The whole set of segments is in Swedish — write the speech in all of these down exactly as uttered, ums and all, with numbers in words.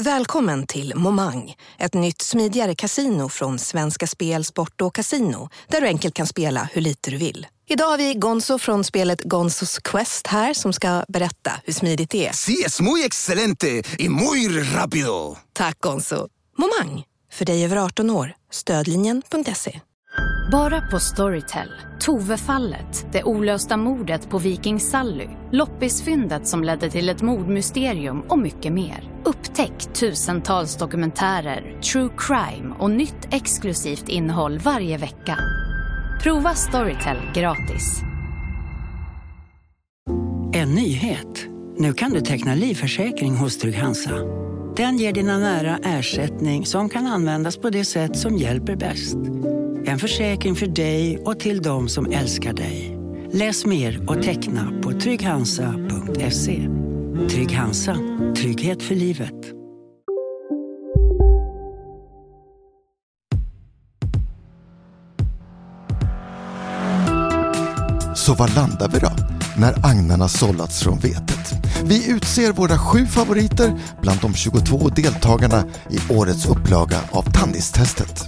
Välkommen till Momang, ett nytt smidigare kasino från Svenska Spel, Sport och Casino, där du enkelt kan spela hur lite du vill. Idag har vi Gonzo från spelet Gonzos Quest här som ska berätta hur smidigt det är. Sí, es muy excelente y muy rápido. Tack Gonzo. Momang, för dig över arton år. Stödlinjen punkt se. Bara på Storytel. Tove-fallet, det olösta mordet på Viking Sally, loppisfyndet som ledde till ett mordmysterium och mycket mer. Upptäck tusentals dokumentärer, true crime och nytt exklusivt innehåll varje vecka. Prova Storytel gratis. En nyhet. Nu kan du teckna livförsäkring hos Trygg-Hansa. Den ger dina nära ersättning som kan användas på det sätt som hjälper bäst. En försäkring för dig och till de som älskar dig. Läs mer och teckna på trygg hansa punkt se. Trygg-Hansa. Trygghet för livet. Så var landar vi då när agnarna sållats från vetet? Vi utser våra sju favoriter bland de tjugotvå deltagarna i årets upplaga av Tannistestet.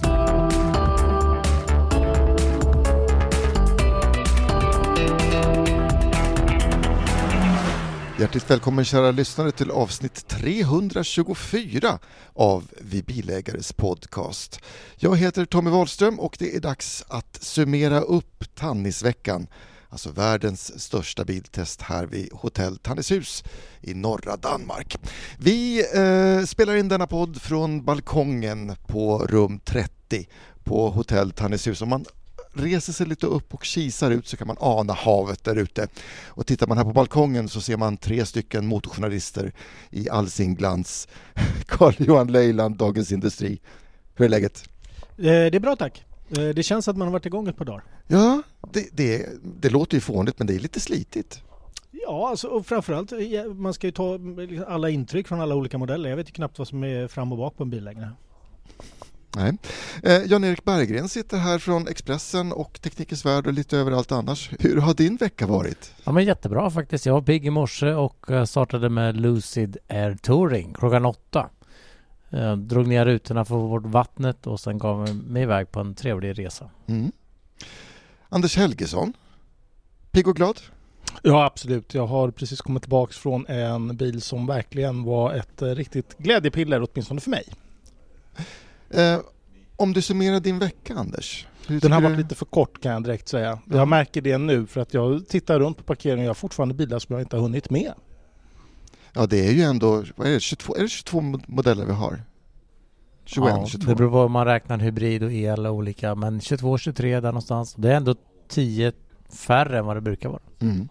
Hjärtligt välkommen kära lyssnare till avsnitt trehundratjugofyra av Vi Bilägares podcast. Jag heter Tommy Wahlström och det är dags att summera upp Tannisveckan, alltså världens största biltest här vid Hotell Tannishus i norra Danmark. Vi eh, spelar in denna podd från balkongen på rum trettio på Hotell Tannishus. Om man reser sig lite upp och kisar ut så kan man ana havet där ute. Och tittar man här på balkongen så ser man tre stycken motorjournalister i all sin glans. Carl-Johan Leiland, Dagens Industri. Hur är läget? Det är bra, tack. Det känns att man har varit igång ett par dagar. Ja, det, det, det låter ju fånigt men det är lite slitigt. Ja, alltså, och framförallt man ska ju ta alla intryck från alla olika modeller. Jag vet ju knappt vad som är fram och bak på en bil längre. Nej. Eh, Jan-Erik Berggren sitter här från Expressen och Teknikens Värld och lite överallt annars. Hur har din vecka varit? Ja, men jättebra faktiskt. Jag var pigg i morse och startade med Lucid Air Touring klockan åtta. Jag drog ner rutorna för vårt vattnet och sen gav mig iväg på en trevlig resa. Mm. Anders Helgesson, pigg och glad? Ja, absolut. Jag har precis kommit tillbaka från en bil som verkligen var ett riktigt glädjepiller, åtminstone för mig. Eh, om du summerar din vecka, Anders. Den har varit du... lite för kort kan jag direkt säga. Ja. Jag märker det nu för att jag tittar runt på parkeringen och jag har fortfarande bilar som jag inte har hunnit med. Ja, det är ju ändå, vad är det, tjugotvå, är det tjugotvå modeller vi har? tjugoett, ja, tjugotvå. Det beror på om man räknar hybrid och el och olika, men tjugotvå, tjugotre där någonstans. Det är ändå tio färre än vad det brukar vara. Mm.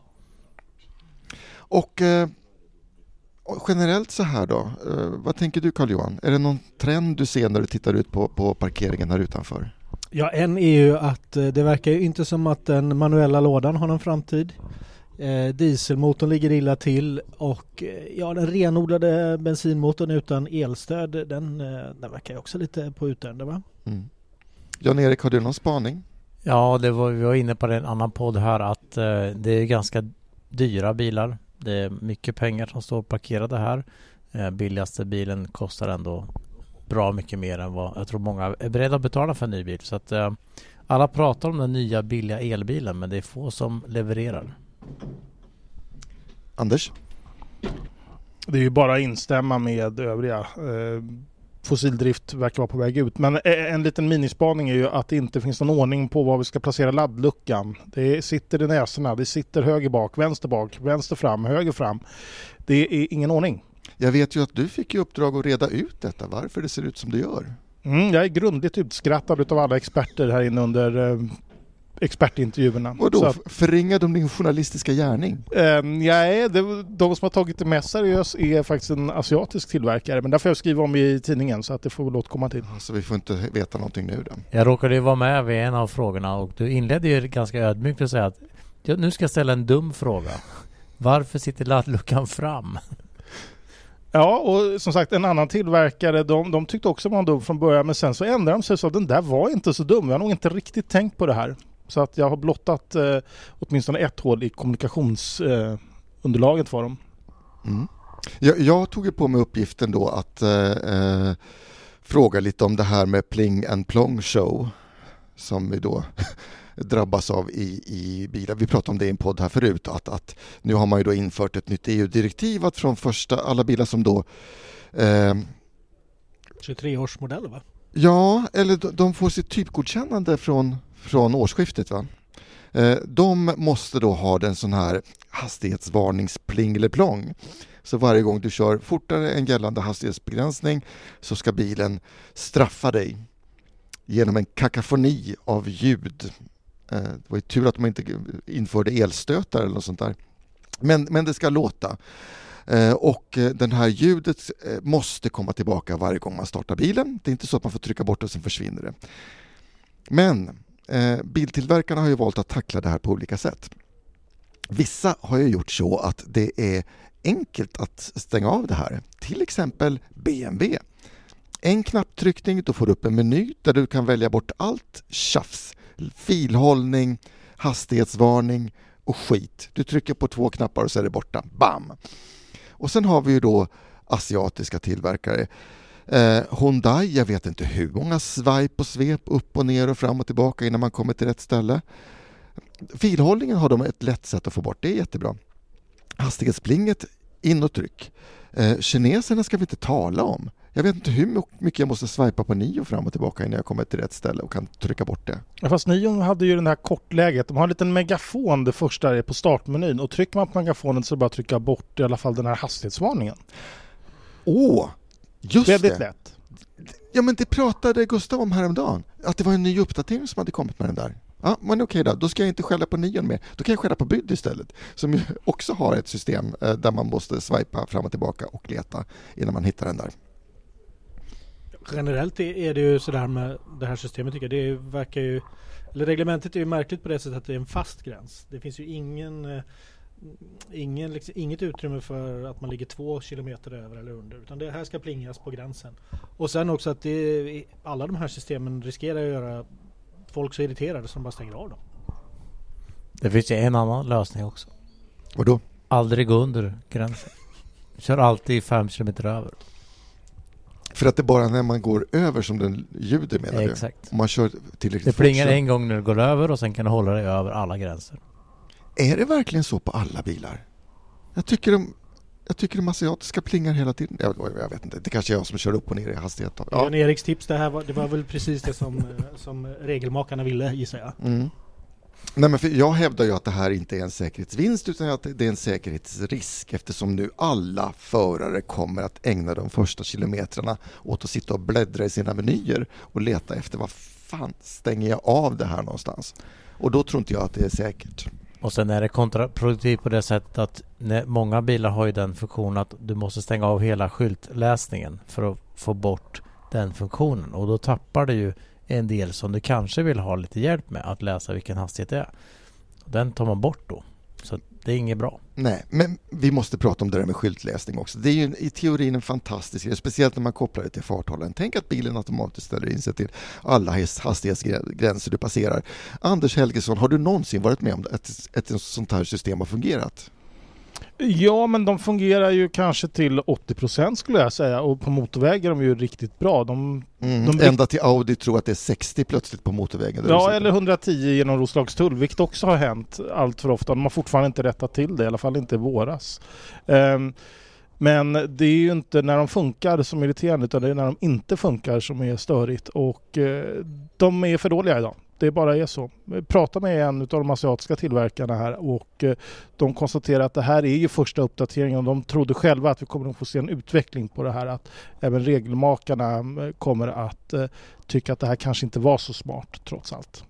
Och eh, generellt så här då, eh, vad tänker du Carl-Johan? Är det någon trend du ser när du tittar ut på, på parkeringen här utanför? Ja, en är ju att det verkar ju inte som att den manuella lådan har någon framtid. Eh, dieselmotorn ligger illa till och eh, ja, den renodlade bensinmotorn utan elstöd, den, eh, den verkar ju också lite på utdöende, va? Mm. Jan-Erik, har du någon spaning? Ja, det var, vi var inne på en annan podd här att eh, det är ganska dyra bilar. Det är mycket pengar som står parkerade här. Eh, billigaste bilen kostar ändå bra mycket mer än vad jag tror många är beredda att betala för en ny bil. Så att eh, alla pratar om den nya billiga elbilen, men det är få som levererar. Anders? Det är ju bara att instämma med övriga. Eh, fossildrift verkar vara på väg ut. Men en liten minispaning är ju att det inte finns någon ordning på var vi ska placera laddluckan. Det sitter i näsorna, det sitter höger bak, vänster bak, vänster fram, höger fram. Det är ingen ordning. Jag vet ju att du fick i uppdrag att reda ut detta, varför det ser ut som det gör. Mm, jag är grundligt utskrattad av alla experter här inne under eh, expertintervjuerna. Och då att, förringar de din journalistiska gärning? Eh, nej, det, de som har tagit det mest seriöst är faktiskt en asiatisk tillverkare. Men där får jag skriva om i tidningen så att det får låt komma till. Så vi får inte veta någonting nu då. Jag råkade ju vara med vid en av frågorna och du inledde ju ganska ödmjukt att säga att jag nu ska jag ställa en dum fråga. Varför sitter laddluckan fram? Ja, och som sagt en annan tillverkare, de, de tyckte också man var dum från början, men sen så ändrade de sig så att den där var inte så dum. Jag har nog inte riktigt tänkt på det här. Så att jag har blottat eh, åtminstone ett hål i kommunikationsunderlaget eh, för dem. Mm. Jag, jag tog ju på mig uppgiften då att eh, fråga lite om det här med pling and plong show som vi då drabbas av i, i bilar. Vi pratade om det i en podd här förut, att, att nu har man ju då infört ett nytt E U-direktiv att från första, alla bilar som då eh, tjugotre års modell, va? Ja, eller de får sitt typgodkännande från, från årsskiftet, va? Eh, de måste då ha den sån här hastighetsvarningspling eller plong. Så varje gång du kör fortare än gällande hastighetsbegränsning så ska bilen straffa dig genom en kakafoni av ljud. Eh, det var ju tur att de inte införde elstötar eller något sånt där. Men, men det ska låta. Eh, och den här ljudet eh, måste komma tillbaka varje gång man startar bilen. Det är inte så att man får trycka bort det och sen försvinner det. Men eh, biltillverkarna har ju valt att tackla det här på olika sätt. Vissa har ju gjort så att det är enkelt att stänga av det här. Till exempel B M W. En knapptryckning, då får du upp en meny där du kan välja bort allt tjafs. Filhållning, hastighetsvarning och skit. Du trycker på två knappar och så är det borta. Bam! Och sen har vi ju då asiatiska tillverkare. Eh, Hyundai, jag vet inte hur många swipe och svep upp och ner och fram och tillbaka innan man kommer till rätt ställe. Filhållningen har de ett lätt sätt att få bort, det är jättebra. Hastighetsplinget, in och tryck. Eh, kineserna ska vi inte tala om. Jag vet inte hur mycket jag måste swipa på Nio fram och tillbaka innan jag kommer till rätt ställe och kan trycka bort det. Ja, fast Nio hade ju den här kortläget. De har en liten megafon det första är på startmenyn. Och trycker man på megafonen så bara trycka bort i alla fall den här hastighetsvarningen. Åh, just Väldigt det. lätt. Ja, men det pratade Gustav om häromdagen. Att det var en ny uppdatering som hade kommit med den där. Ja, men okej då. Då ska jag inte skälla på Nion mer. Då kan jag skälla på Byd istället. Som ju också har ett system eh, där man måste swipa fram och tillbaka och leta innan man hittar den där. Generellt är det ju sådär med det här systemet, tycker jag. Det verkar ju, eller reglementet är ju märkligt på det sättet att det är en fast gräns. Det finns ju ingen, ingen liksom, inget utrymme för att man ligger två kilometer över eller under. Utan det här ska plingas på gränsen. Och sen också att det, alla de här systemen riskerar att göra folk så irriterade som bara stänger av dem. Det finns ju en annan lösning också. Vadå? Aldrig gå under gränsen. Kör alltid fem kilometer över. För att det är bara när man går över som den ljuder, menar du? Exakt. Om man kör tillräckligt det plingar fort, så... en gång när du går över och sen kan du hålla dig över alla gränser. Är det verkligen så på alla bilar? Jag tycker de, jag tycker de asiatiska plingar hela tiden. Jag, jag vet inte, det kanske är jag som kör upp och ner i hastighet. Ja. Ja, Eriks tips, det här var, det var väl precis det som, som regelmakarna ville, gissar jag. Mm. Nej, men för jag hävdar ju att det här inte är en säkerhetsvinst utan att det är en säkerhetsrisk, eftersom nu alla förare kommer att ägna de första kilometrarna åt att sitta och bläddra i sina menyer och leta efter vad fan stänger jag av det här någonstans. Och då tror inte jag att det är säkert. Och sen är det kontraproduktivt på det sättet att många bilar har ju den funktionen att du måste stänga av hela skyltläsningen för att få bort den funktionen. Och då tappar du ju en del som du kanske vill ha lite hjälp med att läsa vilken hastighet det är. Den tar man bort då. Så det är inget bra. Nej, men vi måste prata om det där med skyltläsning också. Det är ju i teorin en fantastisk grej, speciellt när man kopplar det till farthållaren. Tänk att bilen automatiskt ställer in sig till alla hastighetsgränser du passerar. Anders Helgesson, har du någonsin varit med om ett, ett, ett sånt här system har fungerat? Ja, men de fungerar ju kanske till åttio procent skulle jag säga. Och på motorvägar är de ju riktigt bra. De, mm, de ända till Audi tror att det är sextio plötsligt på motorvägen. Ja, eller hundratio genom Roslagstull, vilket också har hänt allt för ofta. De har fortfarande inte rättat till det, i alla fall inte i våras. Um, men det är ju inte när de funkar som är irriterande, utan det är när de inte funkar som är störigt. Och uh, de är för dåliga idag. Det bara är så. Prata med en av de asiatiska tillverkarna här och eh, de konstaterar att det här är ju första uppdateringen och de trodde själva att vi kommer att få se en utveckling på det här, att även regelmakarna kommer att eh, tycka att det här kanske inte var så smart trots allt.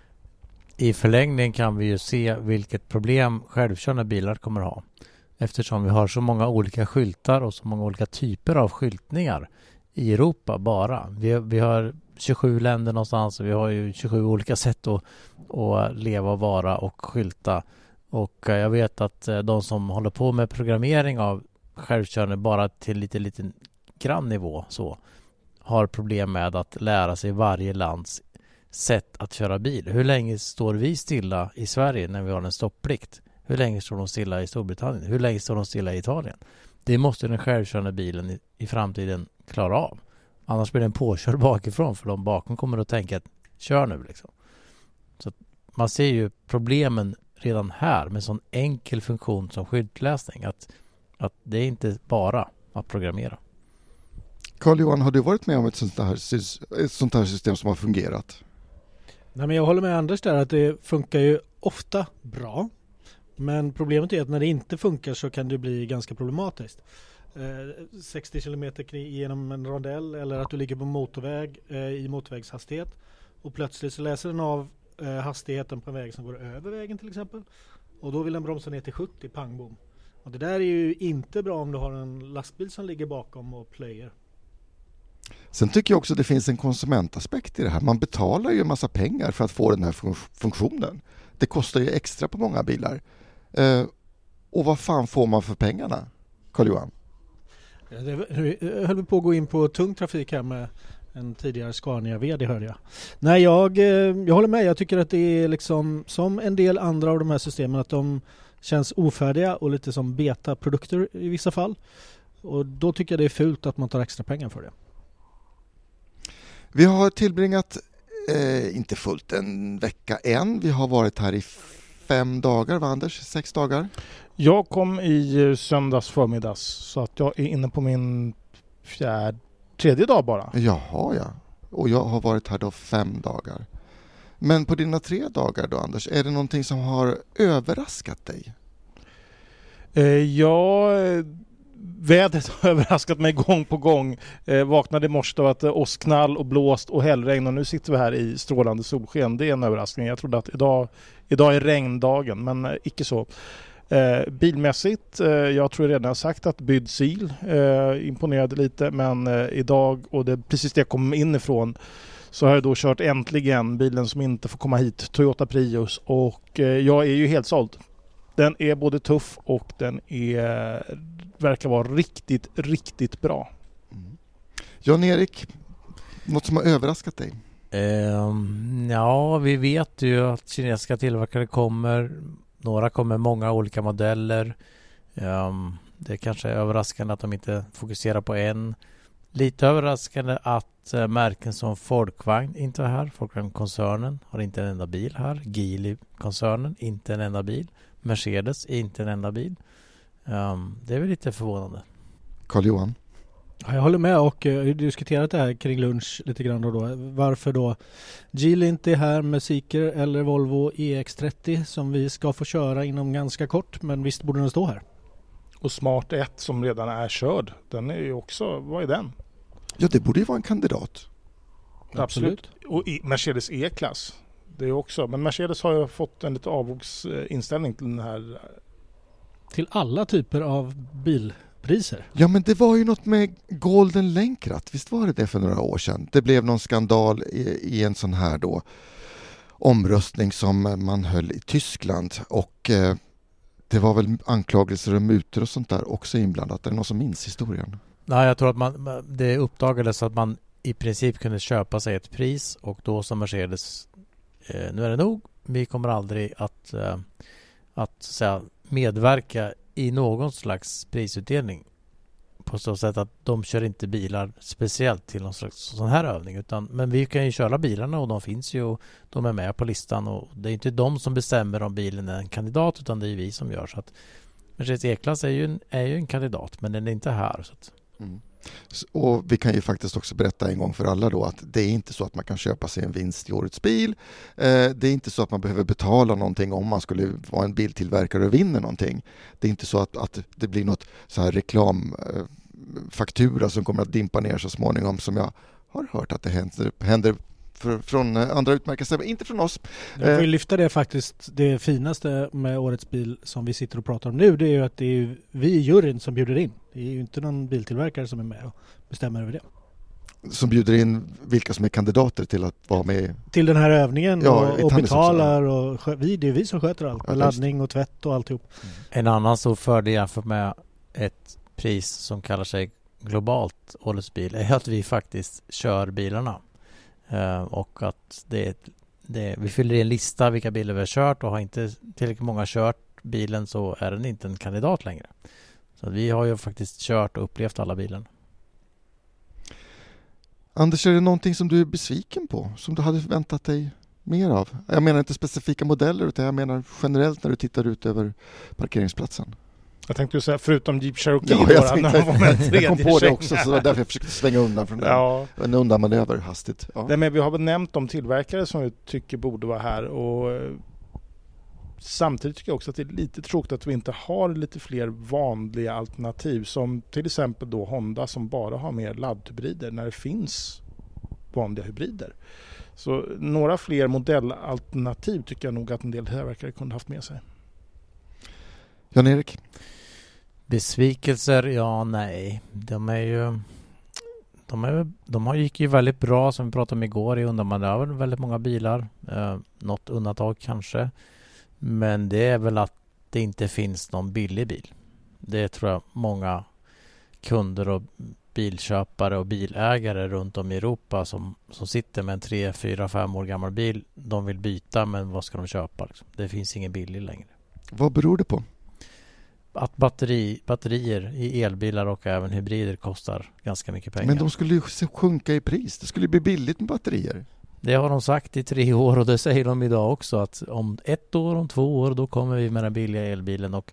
I förlängning kan vi ju se vilket problem självkörande bilar kommer att ha, eftersom vi har så många olika skyltar och så många olika typer av skyltningar i Europa bara. Vi, vi har tjugosju länder någonstans och vi har ju tjugosju olika sätt att, att leva och vara och skylta. Och jag vet att de som håller på med programmering av självkörande bara till lite liten grann nivå så har problem med att lära sig varje lands sätt att köra bil. Hur länge står vi stilla i Sverige när vi har en stopplikt? Hur länge står de stilla i Storbritannien? Hur länge står de stilla i Italien? Det måste den självkörande bilen i, i framtiden klara av. Annars blir den påkörd bakifrån för de bakom kommer att tänka att kör nu liksom. Så man ser ju problemen redan här med sån enkel funktion som skyltläsning. Att, att det är inte bara att programmera. Carl-Johan, har du varit med om ett sånt här, ett sånt här system som har fungerat? Nej, men jag håller med Anders där att det funkar ju ofta bra. Men problemet är att när det inte funkar så kan det bli ganska problematiskt. Eh, sextio kilometer genom en rondell eller att du ligger på motorväg eh, i motorvägshastighet och plötsligt så läser den av eh, hastigheten på en väg som går över vägen till exempel. Och då vill den bromsa ner till sjuttio, pang bom. Och det där är ju inte bra om du har en lastbil som ligger bakom och plöjer. Sen tycker jag också att det finns en konsumentaspekt i det här. Man betalar ju en massa pengar för att få den här fun- funktionen. Det kostar ju extra på många bilar. Eh, och vad fan får man för pengarna, Carl-Johan? Ja, det höll vi på att gå in på tung trafik här med en tidigare Scania-vd, hörde jag. Nej, jag, jag håller med. Jag tycker att det är liksom som en del andra av de här systemen att de känns ofärdiga och lite som beta-produkter i vissa fall. Och då tycker jag det är fult att man tar extra pengar för det. Vi har tillbringat eh, inte fullt en vecka än. Vi har varit här i fem dagar, va Anders? Sex dagar? Jag kom i söndags förmiddags så att jag är inne på min fjärde, tredje dag bara. Jaha, ja. Och jag har varit här då fem dagar. Men på dina tre dagar då, Anders, är det någonting som har överraskat dig? Eh, ja, vädret har överraskat mig gång på gång. Eh, vaknade i morse av att eh, åskknall och blåst och hällregn och nu sitter vi här i strålande solsken. Det är en överraskning. Jag trodde att idag, idag är regndagen, men eh, icke så. Eh, bilmässigt, eh, jag tror redan jag sagt att Byd Sil eh, imponerade lite, men eh, idag, och det är precis det jag kom in ifrån, så har jag då kört äntligen bilen som inte får komma hit, Toyota Prius, och eh, jag är ju helt såld. Den är både tuff och den är, verkar vara riktigt, riktigt bra. Mm. Jan-Erik, något som har överraskat dig? Um, ja, vi vet ju att kinesiska tillverkare kommer. Några kommer många olika modeller. Um, det kanske är överraskande att de inte fokuserar på en. Lite överraskande att uh, märken som Folkvagn inte är här. Folkvagn-koncernen har inte en enda bil här. Geely-koncernen, inte en enda bil. Mercedes, inte en enda bil. Um, det är väl lite förvånande. Carl-Johan? Ja, jag håller med och jag har diskuterat det här kring lunch lite grann då. då. Varför då Geely inte är här med Zeekr eller Volvo E X trettio som vi ska få köra inom ganska kort, men visst borde den stå här. Och Smart ett som redan är körd, den är ju också, vad är den? Ja, det borde ju vara en kandidat. Absolut. Absolut. Och i Mercedes E-klass, det är också, men Mercedes har ju fått en lite avvågsinställning till den här. Till alla typer av bilpriser. Ja, men det var ju något med Golden Länkrat. Visst var det det för några år sedan? Det blev någon skandal i, i en sån här då omröstning som man höll i Tyskland. Och eh, det var väl anklagelser om mutor och sånt där också inblandat. Är det någon som minns historien? Nej, jag tror att man, det uppdagades att man i princip kunde köpa sig ett pris och då som Mercedes, eh, nu är det nog, vi kommer aldrig att, eh, att så säga, medverka i någon slags prisutdelning på så sätt att de kör inte bilar speciellt till någon slags sån här övning, utan, men vi kan ju köra bilarna och de finns ju och de är med på listan och det är inte de som bestämmer om bilen är en kandidat utan det är vi som gör, så att Mercedes E-klass är ju en, är ju en kandidat men den är inte här så att. Mm. Och vi kan ju faktiskt också berätta en gång för alla då att det är inte så att man kan köpa sig en vinst i årets bil. Eh, det är inte så att man behöver betala någonting om man skulle vara en biltillverkare och vinner någonting. Det är inte så att, att det blir något så här reklamfaktura eh, som kommer att dimpa ner så småningom som jag har hört att det händer, händer för, från andra utmärkelser, inte från oss. Jag vill lyfta det faktiskt, det finaste med årets bil som vi sitter och pratar om nu, det är ju att det är vi i juryn som bjuder in. Det är ju inte någon biltillverkare som är med och bestämmer över det. Som bjuder in vilka som är kandidater till att vara med till den här övningen ja, och, och betalar och vi, det är vi som sköter allt. Ja, laddning och tvätt och alltihop. Mm. En annan stor fördel jämfört med ett pris som kallar sig globalt årets bil är att vi faktiskt kör bilarna. Uh, och att det, det, vi fyller i en lista vilka bilar vi har kört och har inte tillräckligt många kört bilen så är den inte en kandidat längre. Så vi har ju faktiskt kört och upplevt alla bilarna. Anders, är det någonting som du är besviken på? Som du hade förväntat dig mer av? Jag menar inte specifika modeller, utan jag menar generellt när du tittar ut över parkeringsplatsen. Jag tänkte säga förutom Jeep Cherokee. Ja, jag, tänkte, jag kom på det också, så därför jag försökte svänga undan från det. Ja. En undanmanöver hastigt. Ja. Nej, men vi har väl nämnt de tillverkare som vi tycker borde vara här, och samtidigt tycker jag också att det är lite tråkigt att vi inte har lite fler vanliga alternativ, som till exempel då Honda som bara har mer laddhybrider när det finns vanliga hybrider. Så några fler modellalternativ tycker jag nog att en del tillverkare kunde haft med sig. Jan-Erik? Besvikelser, ja nej. De är ju de, är, de har gick ju väldigt bra, som vi pratade om igår, i undanmanöver väldigt många bilar. Eh, något undantag kanske. Men det är väl att det inte finns någon billig bil. Det tror jag många kunder och bilköpare och bilägare runt om i Europa som, som sitter med en tre, fyra, fem år gammal bil. De vill byta, men vad ska de köpa? Liksom? Det finns ingen billig längre. Vad beror det på? Att batteri, batterier i elbilar och även hybrider kostar ganska mycket pengar. Men de skulle ju sjunka i pris. Det skulle bli billigt med batterier. Det har de sagt i tre år, och det säger de idag också, att om ett år, om två år, då kommer vi med den billiga elbilen, och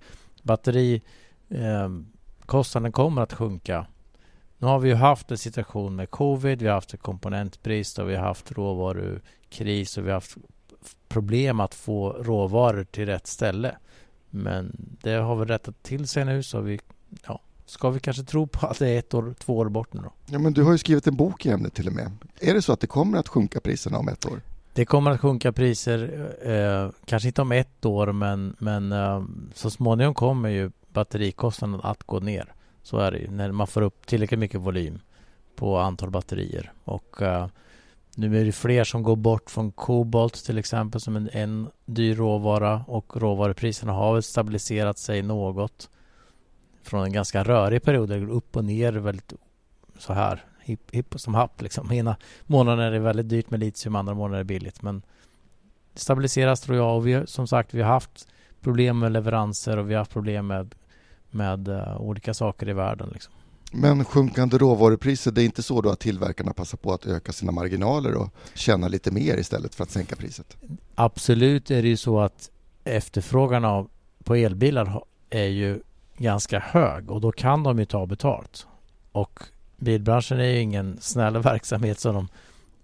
batterikostnaden eh, kommer att sjunka. Nu har vi ju haft en situation med covid, vi har haft komponentbrist och vi har haft råvarukris och vi har haft problem att få råvaror till rätt ställe. Men det har vi rättat till sig nu, så vi, ja, ska vi kanske tro på att det är ett år, två år bort nu då. Ja, men du har ju skrivit en bok i ämnet till och med. Är det så att det kommer att sjunka priserna om ett år? Det kommer att sjunka priser, eh, kanske inte om ett år, men, men eh, så småningom kommer ju batterikostnaden att gå ner. Så är det ju, när man får upp tillräckligt mycket volym på antal batterier. Och eh, nu är det fler som går bort från kobolt till exempel, som en, en dyr råvara, och råvarupriserna har väl stabiliserat sig något från en ganska rörig period där det går upp och ner väldigt så här hipp, hipp som happ liksom. Ena månaden är det väldigt dyrt med litium, andra månader är det billigt, men det stabiliseras tror jag, och vi, som sagt, vi har haft problem med leveranser och vi har haft problem med, med uh, olika saker i världen liksom. Men sjunkande råvarupriser, det är inte så då att tillverkarna passar på att öka sina marginaler och tjäna lite mer istället för att sänka priset? Absolut är det ju så att efterfrågan av, på elbilar är ju ganska hög, och då kan de ju ta betalt. Och bilbranschen är ju ingen snäll verksamhet, så de,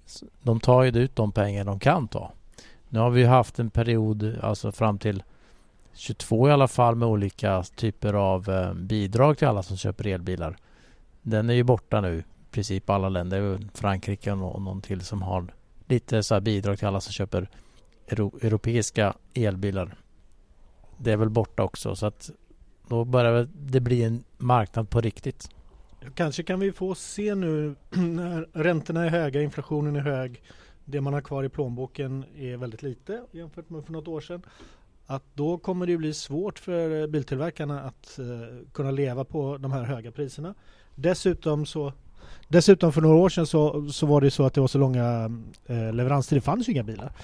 de tar ju ut de pengar de kan ta. Nu har vi haft en period, alltså fram till tjugotvå i alla fall, med olika typer av eh, bidrag till alla som köper elbilar. Den är ju borta nu, i princip alla länder. Frankrike och någon, någon till som har lite så här bidrag till alla som köper euro, europeiska elbilar. Det är väl borta också, så att då börjar det bli en marknad på riktigt. Kanske kan vi få se nu när räntorna är höga, inflationen är hög, det man har kvar i plånboken är väldigt lite jämfört med för något år sedan, att då kommer det bli svårt för biltillverkarna att uh, kunna leva på de här höga priserna. Dessutom så Dessutom för några år sedan så, så var det så att det var så långa eh, leveranstider, det fanns ju inga bilar.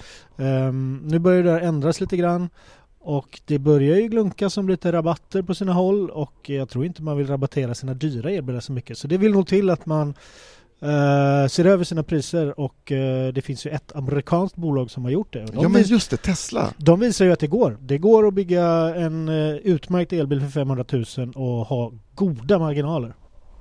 Um, nu börjar det ändras lite grann. Och det börjar ju glunka som lite rabatter på sina håll, och jag tror inte man vill rabattera sina dyra elbilar så mycket. Så det vill nog till att man uh, ser över sina priser, och uh, det finns ju ett amerikanskt bolag som har gjort det. De ja, men just det, Tesla. De visar ju att det går. Det går att bygga en uh, utmärkt elbil för femhundratusen och ha goda marginaler.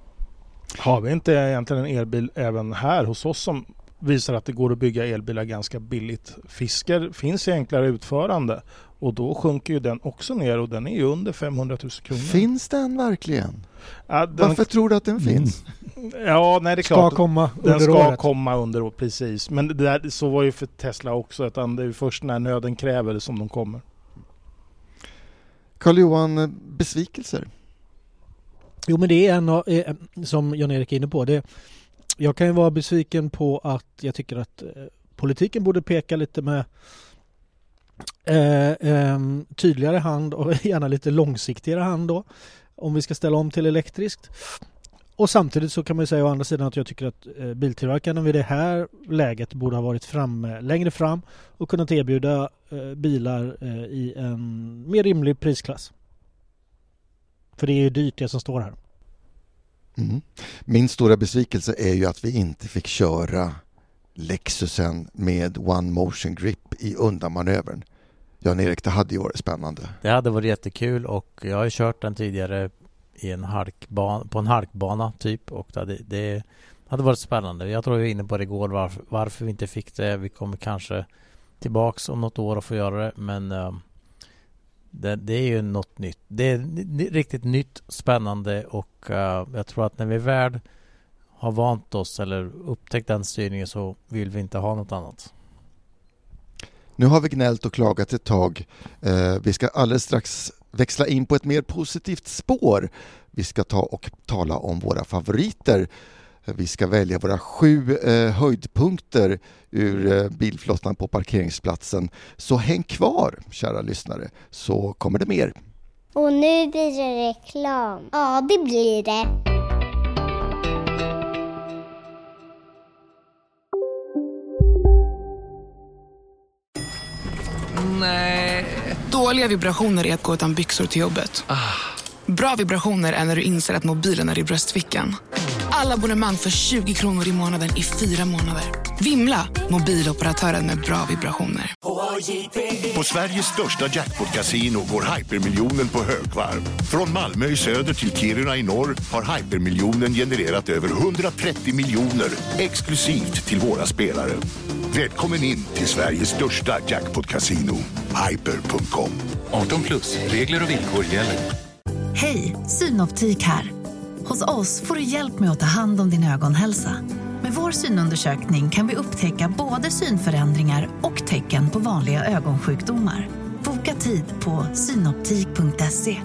Har vi inte egentligen en elbil även här hos oss som visar att det går att bygga elbilar ganska billigt? Fisker finns i enklare utförande, och då sjunker ju den också ner, och den är ju under femhundratusen kronor. Finns den verkligen? Ja, den... Varför tror du att den finns? Ja, nej, det är ska klart. Komma den under ska året. komma under året, precis. Men det där, så var ju för Tesla också, att det är först när nöden kräver det som de kommer. Carl-Johan, besvikelser? Jo, men det är en av, som Jan-Erik är inne på. Det, jag kan ju vara besviken på att jag tycker att eh, politiken borde peka lite med eh, eh, tydligare hand, och gärna lite långsiktigare hand då, om vi ska ställa om till elektriskt. Och samtidigt så kan man ju säga å andra sidan att jag tycker att eh, biltillverkarna vid det här läget borde ha varit fram, längre fram och kunnat erbjuda eh, bilar eh, i en mer rimlig prisklass. För det är ju dyrt det som står här. Mm. Min stora besvikelse är ju att vi inte fick köra Lexusen med One Motion Grip i undanmanövern. Jan-Erik, det hade ju varit spännande. Det hade varit jättekul och jag har ju kört den tidigare i en halkban, på en halkbana typ och det hade, det hade varit spännande. Jag tror vi var inne på det igår varför, varför vi inte fick det. Vi kommer kanske tillbaks om något år och få göra det, men uh, det, det är ju något nytt. Det är riktigt nytt, spännande och uh, jag tror att när vi väl har vant oss eller upptäckt den styrningen så vill vi inte ha något annat. Nu har vi gnällt och klagat ett tag. Eh, vi ska alldeles strax växla in på ett mer positivt spår. Vi ska ta och tala om våra favoriter. Vi ska välja våra sju eh, höjdpunkter ur eh, bilflottan på parkeringsplatsen. Så häng kvar, kära lyssnare, så kommer det mer. Och nu blir det reklam. Ja, det blir det. Nej. Dåliga vibrationer är att gå utan byxor till jobbet. Ah. Bra vibrationer är när du inser att mobilen är i bröstfickan. Alla abonnemang för tjugo kronor i månaden i fyra månader. Vimla, mobiloperatören med bra vibrationer. På Sveriges största jackpot-casino går Hypermiljonen på högvarv. Från Malmö i söder till Kiruna i norr har Hypermiljonen genererat över hundratrettio miljoner exklusivt till våra spelare. Välkommen in till Sveriges största jackpot-casino, hyper punkt com. arton plus, regler och villkor gäller. Hej, Synoptik här. Hos oss får du hjälp med att ta hand om din ögonhälsa. Med vår synundersökning kan vi upptäcka både synförändringar och tecken på vanliga ögonsjukdomar. Boka tid på synoptik punkt se.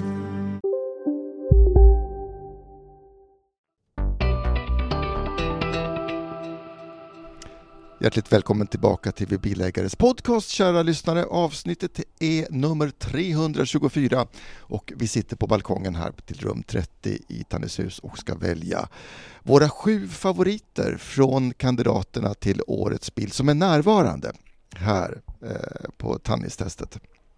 Hjärtligt välkommen tillbaka till Vi Bilägares podcast, kära lyssnare. Avsnittet är nummer trehundratjugofyra och vi sitter på balkongen här till rum trettio i Tannishus och ska välja våra sju favoriter från kandidaterna till årets bil som är närvarande här eh, på Tannistestet.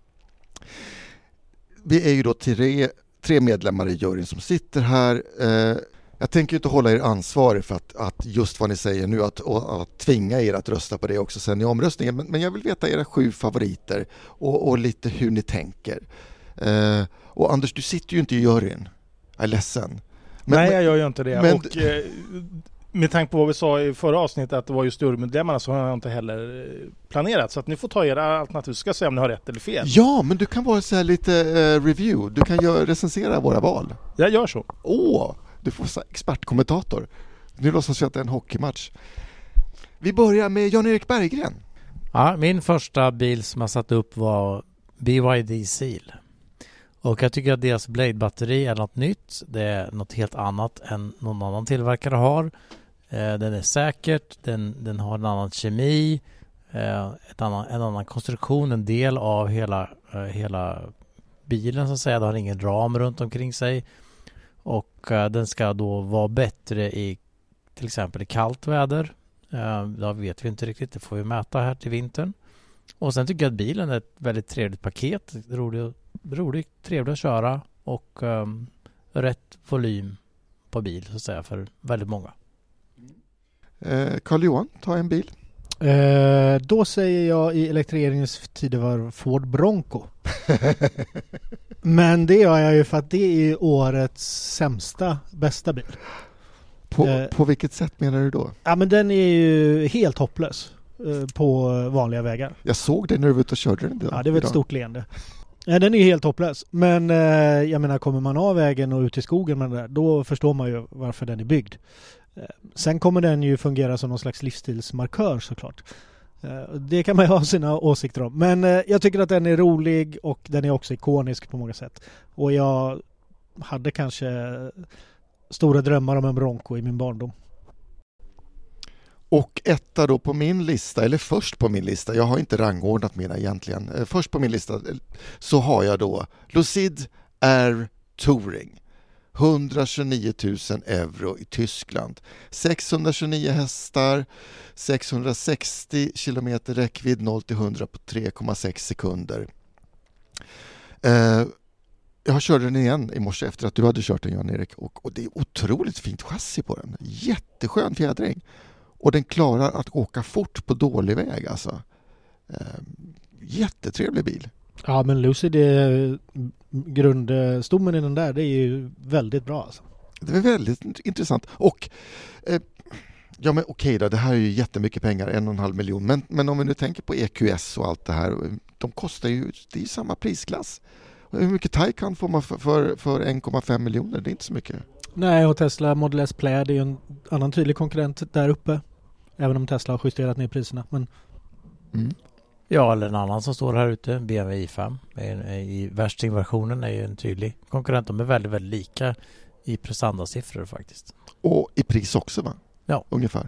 Vi är ju då tre, tre medlemmar i juryn som sitter här. Eh, Jag tänker inte hålla er ansvarig för att, att just vad ni säger nu, att, och, att tvinga er att rösta på det också sen i omröstningen. Men, men jag vill veta era sju favoriter och, och lite hur ni tänker. Eh, och Anders, du sitter ju inte i juryn. Jag är ledsen. Men, Nej, jag gör ju inte det. Men, och eh, med tanke på vad vi sa i förra avsnittet att det var just jurymedlemmarna, så har jag inte heller planerat. Så att ni får ta era alternativ, ska se om ni har rätt eller fel. Ja, men du kan vara så här lite uh, review. Du kan göra, recensera våra val. Jag gör så. Åh! Du får så expertkommentator. Nu låtsas jag att det är en hockeymatch. Vi börjar med Jan-Erik Berggren. Ja, min första bil som jag satt upp var B Y D Seal. Och jag tycker att deras Blade-batteri är något nytt. Det är något helt annat än någon annan tillverkare har. Eh, den är säkert. Den, den har en annan kemi. Eh, ett annan, en annan konstruktion. En del av hela, eh, hela bilen så att säga. Det har ingen ram runt omkring sig. Och uh, den ska då vara bättre i till exempel i kallt väder. Uh, det vet vi inte riktigt. Det får vi mäta här till vintern. Och sen tycker jag att bilen är ett väldigt trevligt paket. Roligt, roligt trevligt att köra. Och um, rätt volym på bil så att säga för väldigt många. Eh, Carl-Johan, ta en bil. Eh, då säger jag i elektrifieringens tidevarv Ford Bronco. Men det gör jag ju för att det är årets sämsta, bästa bil. På, eh, på vilket sätt menar du då? Ja, men den är ju helt hopplös eh, på vanliga vägar. Jag såg det när du var ute och körde den. Ja, det var ett stort leende. Ja, den är helt hopplös. Men eh, jag menar, kommer man av vägen och ut i skogen med den där, då förstår man ju varför den är byggd. Eh, sen kommer den ju fungera som någon slags livsstilsmarkör såklart. Det kan man ju ha sina åsikter om. Men eh, jag tycker att den är rolig och den är också ikonisk på många sätt. Och jag hade kanske stora drömmar om en Bronco i min barndom. Och etta då på min lista, eller först på min lista, jag har inte rangordnat mina egentligen. Först på min lista så har jag då Lucid Air Touring. etthundratjugonio tusen euro i Tyskland. sexhundratjugonio hästar, sexhundrasextio kilometer räckvidd, noll till hundra på tre komma sex sekunder. Eh, jag körde den igen i morse efter att du hade kört den, Jan-Erik. Och, och det är otroligt fint chassi på den. Jätteskön fjädring. Och den klarar att åka fort på dålig väg alltså. Eh, jättetrevlig bil. Ja, men Lucid är grundstommen i den där, det är ju väldigt bra alltså. Det är väldigt intressant. Och eh, ja men okej då, det här är ju jättemycket pengar, en och en halv miljon. Men, men om vi nu tänker på E Q S och allt det här, de kostar ju, det är ju samma prisklass. Hur mycket Taycan får man för, för, för en komma fem miljoner? Det är inte så mycket. Nej, och Tesla Model S Plaid är ju en annan tydlig konkurrent där uppe. Även om Tesla har justerat ner priserna. Men... Mm. Ja, eller en annan som står här ute, B M W i fem. I värstingversionen är ju en tydlig konkurrent. De är väldigt, väldigt lika i prestandasiffror faktiskt. Och i pris också va? Ja. Ungefär.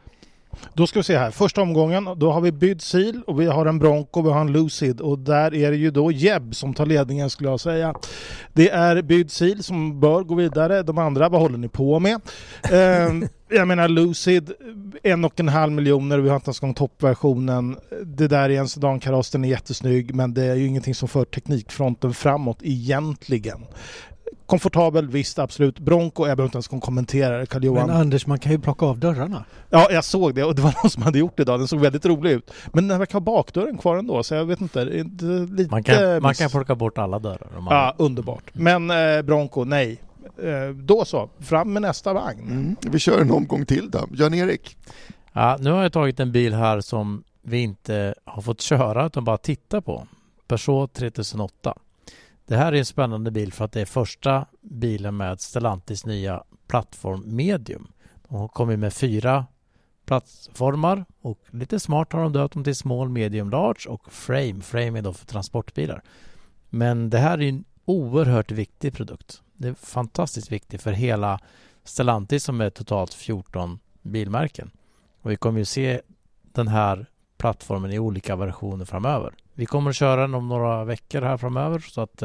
Då ska vi se här. Första omgången, då har vi Byd Seal och vi har en Bronco och vi har en Lucid. Och där är det ju då Jeb som tar ledningen skulle jag säga. Det är Byd Seal som bör gå vidare. De andra, vad håller ni på med? eh, jag menar Lucid, en och en halv miljoner. Vi har inte ens gång toppversionen. Det där är en sedankaross, den är jättesnygg. Men det är ju ingenting som för teknikfronten framåt egentligen. Komfortabel, visst, absolut. Bronco, jag behöver inte ens kommentera det, Carl-Johan. Men Anders, man kan ju plocka av dörrarna. Ja, jag såg det och det var någon som hade gjort det idag. Den såg väldigt rolig ut. Men den verkar ha bakdörren kvar ändå, så jag vet inte. Det är lite man, kan, man kan plocka bort alla dörrar. Man... Ja, underbart. Men eh, Bronco, nej. Eh, då så, fram med nästa vagn. Mm. Vi kör en omgång till då. Jan-Erik? Ja, nu har jag tagit en bil här som vi inte har fått köra utan bara titta på. Peugeot tre tusen åtta. Det här är en spännande bil för att det är första bilen med Stellantis nya plattform Medium. De har kommit med fyra plattformar och lite smart har de döpt dem till Small, Medium, Large och Frame. Frame är då för transportbilar. Men det här är en oerhört viktig produkt. Det är fantastiskt viktigt för hela Stellantis som är totalt fjorton bilmärken. Och vi kommer ju se den här plattformen i olika versioner framöver. Vi kommer att köra den om några veckor här framöver så att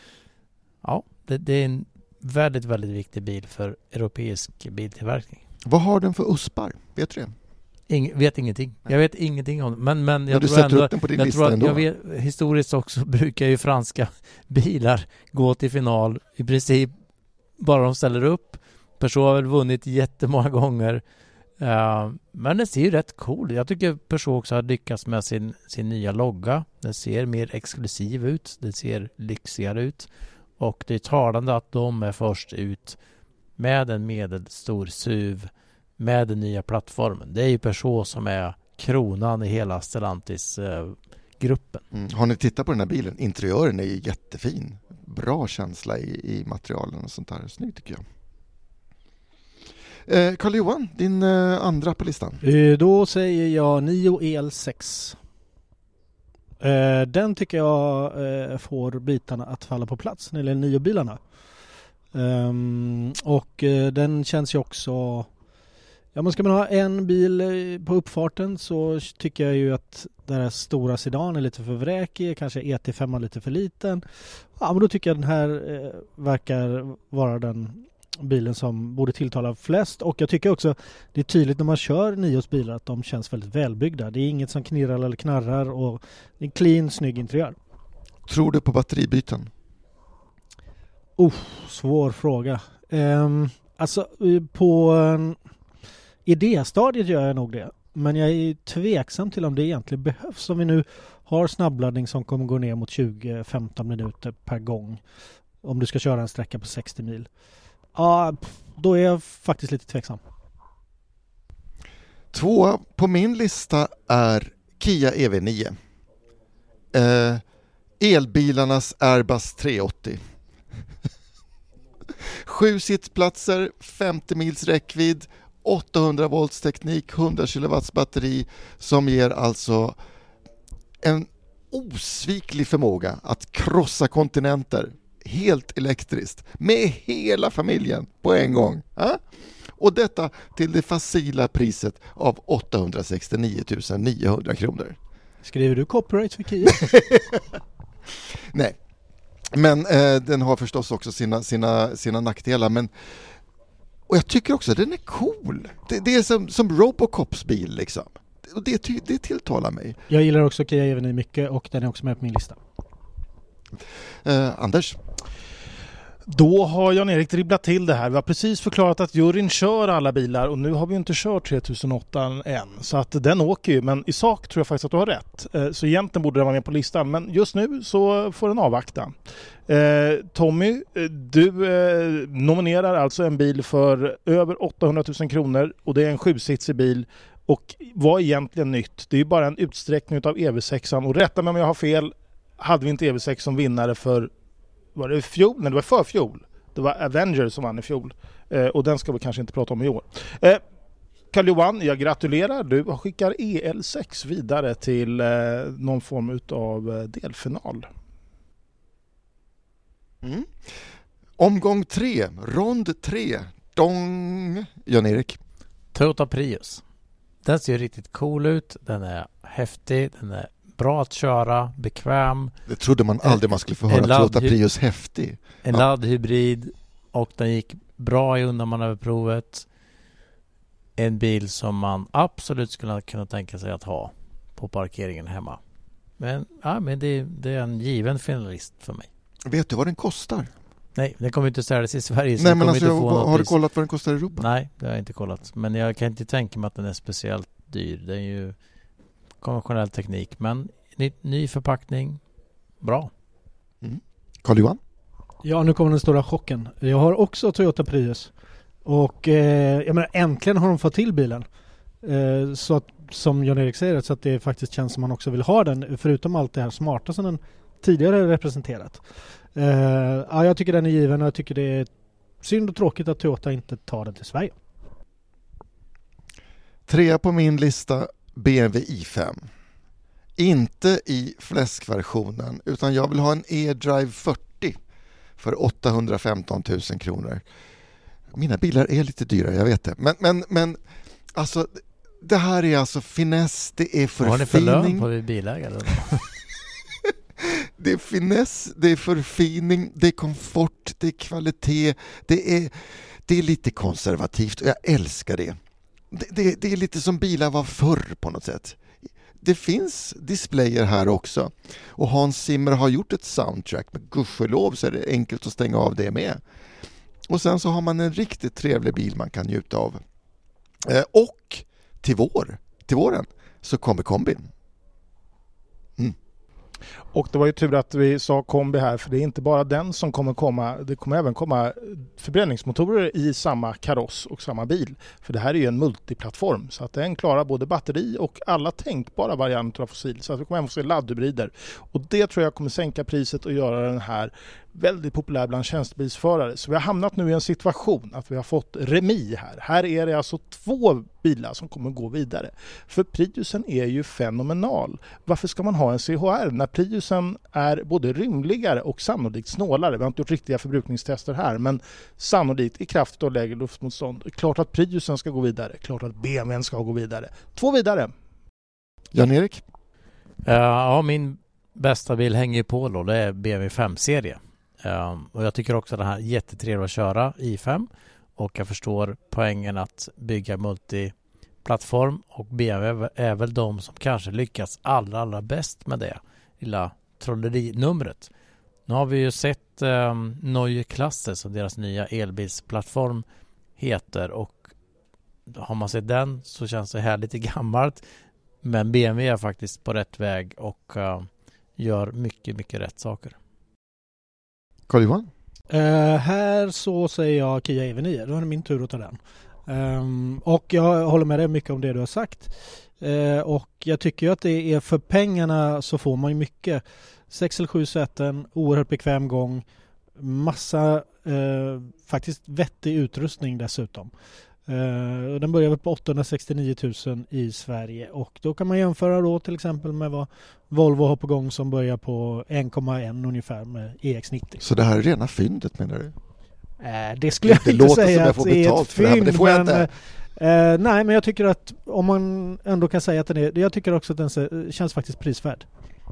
ja, det, det är en väldigt, väldigt viktig bil för europeisk biltillverkning. Vad har den för uspar? Vet du det? Ing, vet ingenting. Jag vet ingenting om det. Men, men jag du tror sätter ändå, upp den på din jag lista tror att ändå. Jag vet, historiskt också brukar ju franska bilar gå till final i princip bara de ställer upp. Peugeot har väl vunnit jättemånga gånger. Uh, men den ser ju rätt cool. Jag tycker Peugeot också har lyckats med sin, sin nya logga. Den ser mer exklusiv ut. Den ser lyxigare ut. Och det är talande att de är först ut med en medelstor S U V med den nya plattformen. Det är ju Peugeot som är kronan i hela Stellantis-gruppen. Uh, mm. Har ni tittat på den här bilen? Interiören är ju jättefin. Bra känsla i, i materialen och sånt där. Snyggt tycker jag. Eh, Carl-Johan, din eh, andra på listan. Eh, då säger jag Nio E L sex. Eh, den tycker jag eh, får bitarna att falla på plats när det gäller Nio-bilarna. Um, och eh, den känns ju också... Ja, men ska man ha en bil på uppfarten så tycker jag ju att den här stora sedan är lite för vräkig, kanske E T fem är lite för liten. Ja, men då tycker jag den här eh, verkar vara den bilen som borde tilltala flest, och jag tycker också det är tydligt när man kör Nios bilar att de känns väldigt välbyggda. Det är inget som knirrar eller knarrar och det är en clean, snygg interiör. Tror du på batteribyten? Oh, svår fråga. Um, alltså på um, idéstadiet gör jag nog det, men jag är tveksam till om det egentligen behövs. Om vi nu har snabbladdning som kommer gå ner mot tjugo till femton minuter per gång om du ska köra en sträcka på sextio mil. Ja, då är jag faktiskt lite tveksam. Två på min lista är Kia E V nio. Eh, elbilarnas Airbus trehundraåttio. Sju sittplatser, femtio mils räckvidd, åttahundra volts teknik, hundra kilowatts batteri som ger alltså en osviklig förmåga att krossa kontinenter helt elektriskt med hela familjen på en gång. Ja? Och detta till det facila priset av åttahundrasextionio tusen niohundra kronor. Skriver du copyright för Kia? Nej, men eh, den har förstås också sina, sina, sina nackdelar. Men, och jag tycker också att den är cool. Det, det är som, som Robocops bil liksom. Och det, det tilltalar mig. Jag gillar också Kia E V nio mycket och den är också med på min lista. Eh, Anders? Då har Jan-Erik dribblat till det här. Vi har precis förklarat att juryn kör alla bilar och nu har vi inte kört tre tusen åtta än. Så att den åker ju, men i sak tror jag faktiskt att du har rätt. Så egentligen borde den vara med på listan, men just nu så får den avvakta. Eh, Tommy, du eh, nominerar alltså en bil för över åttahundratusen kronor och det är en sjusitsig bil. Och vad är egentligen nytt? Det är ju bara en utsträckning av E V sex och rätta mig om jag har fel, hade vi inte E V sex som vinnare för var det fjol? Nej, det var för fjol. Det var Avengers som vann i fjol. Eh, och den ska vi kanske inte prata om i år. Eh, Carl-Johan, jag gratulerar. Du skickar E L sex vidare till eh, någon form av delfinal. Mm. Omgång tre, rond tre. Dong! Jan-Erik. Toyota Prius. Den ser riktigt cool ut. Den är häftig. Den är bra att köra, bekväm. Det trodde man aldrig man skulle få höra. Toyota Prius häftig. En ja. laddhybrid och den gick bra i undanmanöverprovet. En bil som man absolut skulle kunna tänka sig att ha på parkeringen hemma. Men, ja, men det, det är en given finalist för mig. Vet du vad den kostar? Nej, den kommer inte säljas i Sverige. Nej, men alltså, har du kollat vad den kostar i Europa? Nej, det har jag inte kollat. Men jag kan inte tänka mig att den är speciellt dyr. Det är ju konventionell teknik, men ny, ny förpackning, bra. Mm. Carl-Johan? Ja, nu kommer den stora chocken. Jag har också Toyota Prius. Och eh, jag menar, äntligen har de fått till bilen. Eh, så att, som Jan-Erik säger, så att det faktiskt känns som man också vill ha den, förutom allt det här smarta som den tidigare representerat. Uh, ja, jag tycker den är given och jag tycker det är synd och tråkigt att Toyota inte tar den till Sverige. Trea på min lista, B M W i fem. Inte i fläskversionen, utan jag vill ha en E-Drive fyrtio för åttahundrafemton tusen kronor. Mina bilar är lite dyra, jag vet det. Men, men, men alltså, det här är alltså finess, det är förfining. Har ni för lön på bilägare? Det är finess, det är förfining, det är komfort, det är kvalitet, det är, det är lite konservativt och jag älskar det. Det, det. det är lite som bilar var förr på något sätt. Det finns displayer här också och Hans Zimmer har gjort ett soundtrack, men gudskelov så är det enkelt att stänga av det med. Och sen så har man en riktigt trevlig bil man kan njuta av. Eh, och till vår, till våren så kommer kombin. Mm. Och det var ju tur att vi sa kombi här, för det är inte bara den som kommer komma, det kommer även komma förbränningsmotorer i samma kaross och samma bil. För det här är ju en multiplattform, så att den klarar både batteri och alla tänkbara varianter av fossil. Så att vi kommer även få se laddhybrider. Och det tror jag kommer sänka priset och göra den här väldigt populär bland tjänstebilsförare. Så vi har hamnat nu i en situation att vi har fått remi här. Här är det alltså två bilar som kommer gå vidare. För Priusen är ju fenomenal. Varför ska man ha en C H R när Priusen är både rymligare och sannolikt snålare? Vi har inte gjort riktiga förbrukningstester här, men sannolikt i kraft av lägre luftmotstånd. Klart att Priusen ska gå vidare. Klart att B M W ska gå vidare. Två vidare. Jan-Erik? Uh, ja, min bästa bil hänger ju på då. Det är B M W fem-serie. Um, och jag tycker också att det här är jättetrevligt att köra i fem. Och jag förstår poängen att bygga multiplattform. Och B M W är väl de som kanske lyckas allra, allra bäst med det lilla trollerinumret. Nu har vi ju sett um, Neue Klasse som deras nya elbilsplattform heter. Och har man sett den så känns det här lite gammalt. Men B M W är faktiskt på rätt väg och uh, gör mycket, mycket rätt saker. Carl-Johan? Uh, här så säger jag Kia E V nio. Då är det min tur att ta den. Um, och jag håller med dig mycket om det du har sagt. Uh, och jag tycker ju att det är för pengarna så får man ju mycket. sex eller sju säten, oerhört bekväm gång. Massa uh, faktiskt vettig utrustning dessutom. Uh, den börjar på åttahundrasextionio tusen i Sverige och då kan man jämföra då till exempel med vad Volvo har på gång som börjar på en komma ett ungefär med E X nittio. Så det här är rena fyndet menar du? Uh, det skulle jag det inte säga att det är ett fynd, det, men det får jag inte. Uh, nej, men jag tycker att om man ändå kan säga att den är, jag tycker också att den känns faktiskt prisvärd.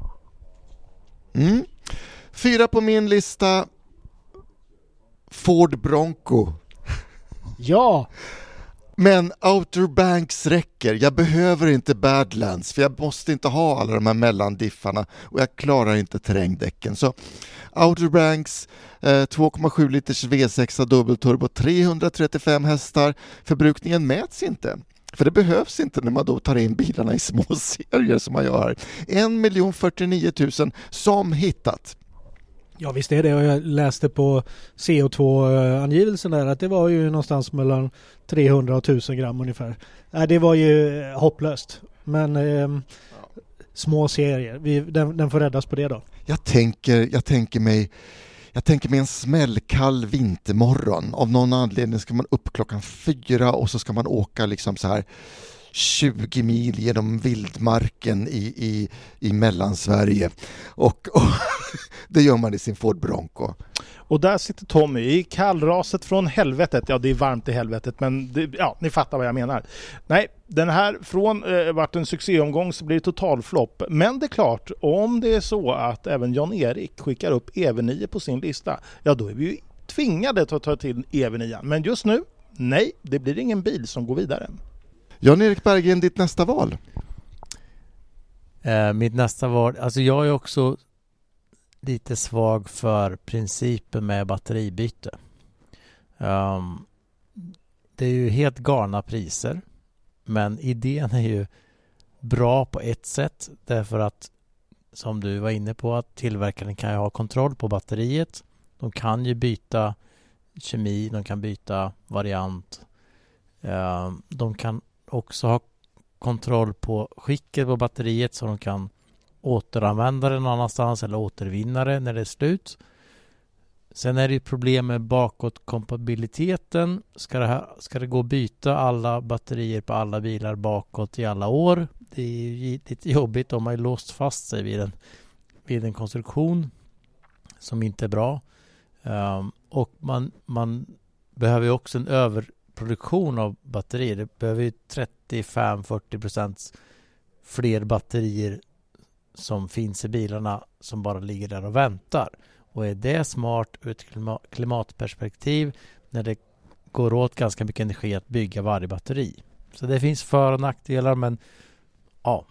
Mm. Fyra på min lista, Ford Bronco. Ja! Men Outer Banks räcker. Jag behöver inte Badlands för jag måste inte ha alla de här mellandiffarna och jag klarar inte terrängdäcken. Så Outer Banks eh, två komma sju liters V sex dubbelturbo, trehundratrettiofem hästar. Förbrukningen mäts inte. För det behövs inte när man då tar in bilarna i små serier som man gör. en miljon fyrtionio tusen som hittat. Ja visst är det, och jag läste på C O två-angivelsen där att det var ju någonstans mellan trehundra och tusen gram ungefär. Nej, det var ju hopplöst. Men eh, små serier, Vi, den, den får räddas på det då. Jag tänker, jag tänker mig Jag tänker mig en smällkall vintermorgon. Av någon anledning ska man upp klockan fyra och så ska man åka liksom så här tjugo mil genom vildmarken i, i, i Mellansverige. Och, och det gör man i sin Ford Bronco. Och där sitter Tommy i kallraset från helvetet. Ja, det är varmt i helvetet, men det, ja, ni fattar vad jag menar. Nej, den här från eh, vart en succéomgång så blir det totalflopp. Men det är klart, om det är så att även Jan-Erik skickar upp E V nio på sin lista, ja då är vi ju tvingade att ta till E V nio. Men just nu, nej, det blir ingen bil som går vidare. Jan-Erik Berggren, ditt nästa val? Eh, mitt nästa val, alltså jag är också lite svag för principen med batteribyte. Um, det är ju helt galna priser, men idén är ju bra på ett sätt därför att, som du var inne på, att tillverkaren kan ju ha kontroll på batteriet. De kan ju byta kemi, de kan byta variant. Um, de kan också ha kontroll på skicket på batteriet så de kan återanvända det någon annanstans eller återvinna det när det är slut. Sen är det ju problem med bakåtkompatibiliteten. Ska det, här, ska det gå att byta alla batterier på alla bilar bakåt i alla år? Det är ju lite jobbigt om man är låst fast sig vid en, vid en konstruktion som inte är bra. Um, och man, man behöver ju också en överproduktion av batterier. Det behöver ju trettiofem till fyrtio procent fler batterier som finns i bilarna som bara ligger där och väntar. Och är det smart ur ett klimatperspektiv när det går åt ganska mycket energi att bygga varje batteri. Så det finns för- och nackdelar, men ja.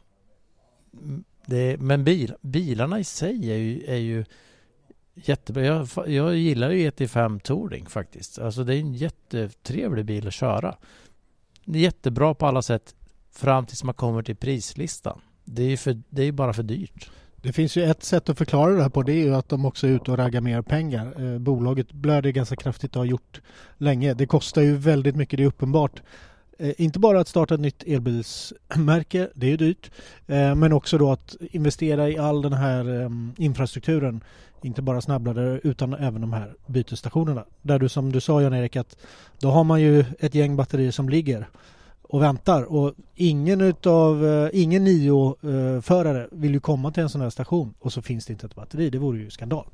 Det, men bil, bilarna i sig är ju, är ju jättebra. Jag, jag gillar ju E T fem Touring faktiskt. Alltså det är en jättetrevlig bil att köra. Det är jättebra på alla sätt fram tills man kommer till prislistan. Det är ju för, det är bara för dyrt. Det finns ju ett sätt att förklara det här på, det är ju att de också är ute och raggar mer pengar. Eh, bolaget blöder ganska kraftigt och har gjort länge. Det kostar ju väldigt mycket, det är uppenbart. Eh, inte bara att starta ett nytt elbilsmärke, det är ju dyrt. Eh, men också då att investera i all den här eh, infrastrukturen. Inte bara snabbladdare utan även de här bytesstationerna. Där du, som du sa Jan-Erik, att då har man ju ett gäng batterier som ligger och väntar, och ingen utav uh, ingen Nio-förare uh, vill ju komma till en sån här station och så finns det inte ett batteri. Det vore ju skandal.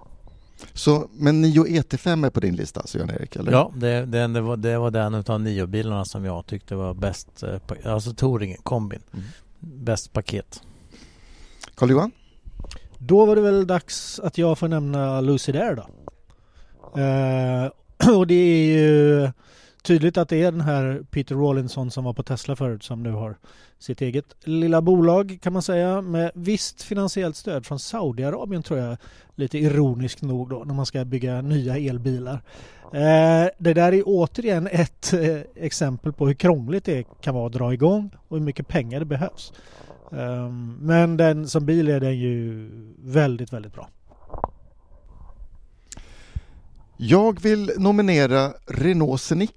Så, men Nio E T fem är på din lista, så Jan-Erik, eller? Ja, det, det, det, var, det var den utav Nio-bilarna som jag tyckte var bäst, alltså Touring, kombin. Mm. Bäst paket. Carl-Johan? Då var det väl dags att jag får nämna Lucid Air då. Uh, och det är ju tydligt att det är den här Peter Rawlinson som var på Tesla förut som nu har sitt eget lilla bolag, kan man säga, med visst finansiellt stöd från Saudiarabien, tror jag, lite ironiskt nog då, när man ska bygga nya elbilar. Eh, det där är återigen ett eh, exempel på hur krångligt det kan vara att dra igång och hur mycket pengar det behövs. Eh, men den som bil är den ju väldigt, väldigt bra. Jag vill nominera Renault Scenic.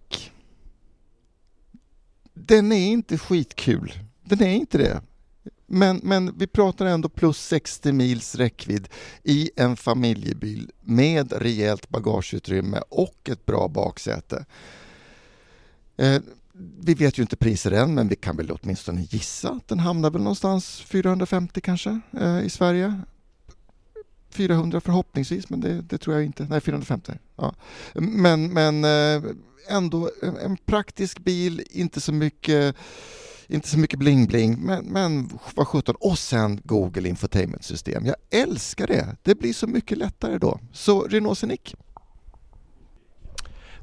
Den är inte skitkul. Den är inte det. Men, men vi pratar ändå plus sextio mils räckvidd i en familjebil med rejält bagageutrymme och ett bra baksäte. Eh, vi vet ju inte priser än, men vi kan väl åtminstone gissa att den hamnar väl någonstans fyrahundrafemtio kanske eh, i Sverige. fyrahundra förhoppningsvis, men det, det tror jag inte. Nej, fyrahundrafemtio. Ja. Men, men ändå en praktisk bil, inte så mycket inte så mycket bling-bling, men, men vad sjutton. Och sen Google Infotainment-system. Jag älskar det. Det blir så mycket lättare då. Så Renault Scenic.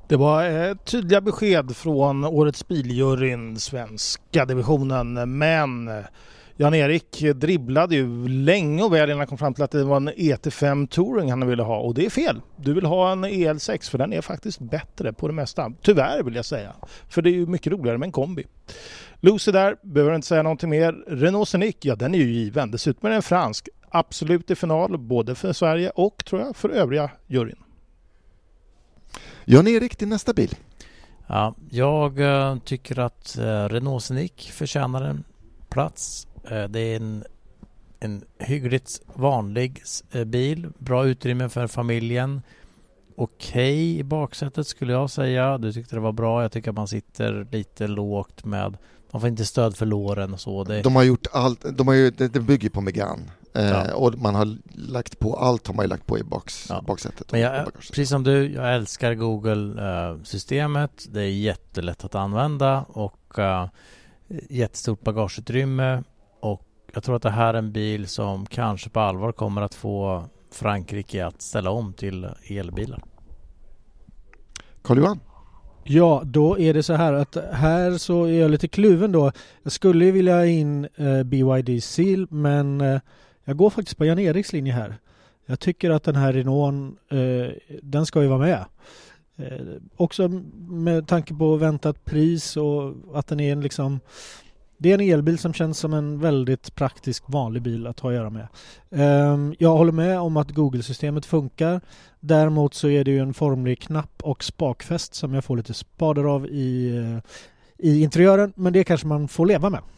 Det var eh, tydliga besked från årets biljuryn, svenska divisionen, men Jan-Erik dribblade ju länge och väl innan han kom fram till att det var en E T fem Touring han ville ha, och det är fel. Du vill ha en E L sex för den är faktiskt bättre på det mesta. Tyvärr vill jag säga, för det är ju mycket roligare med en kombi. Lucy där, behöver inte säga någonting mer. Renault Scenic, ja den är ju given. Dessutom är den fransk, absolut i final både för Sverige och tror jag för övriga juryn. Jan-Erik, till nästa bil. Ja, jag uh, tycker att uh, Renault Scenic förtjänar en plats. Uh, det är en, en hyggligt vanlig uh, bil. Bra utrymme för familjen. Okej i baksätet skulle jag säga. Du tyckte det var bra. Jag tycker att man sitter lite lågt med... Man får inte stöd för låren och så. Det... De har gjort allt. De har ju, det, det bygger på Megane. Eh, ja. Och man har lagt på allt har man ju lagt på i box, ja. baksätet. Men jag, precis som du, jag älskar Google-systemet. Det är jättelätt att använda och uh, jättestort bagageutrymme. Och jag tror att det här är en bil som kanske på allvar kommer att få Frankrike att ställa om till elbilar. Carl-Johan? Ja, då är det så här att här så är jag lite kluven då. Jag skulle ju vilja in eh, B Y D Seal, men eh, jag går faktiskt på Jan-Eriks linje här. Jag tycker att den här Renault, eh, den ska ju vara med. Eh, också med tanke på väntat pris och att den är en liksom... Det är en elbil som känns som en väldigt praktisk vanlig bil att ha att göra med. Um, jag håller med om att Google-systemet funkar. Däremot så är det ju en formlig knapp och spakfäst som jag får lite spader av i, uh, i interiören. Men det kanske man får leva med.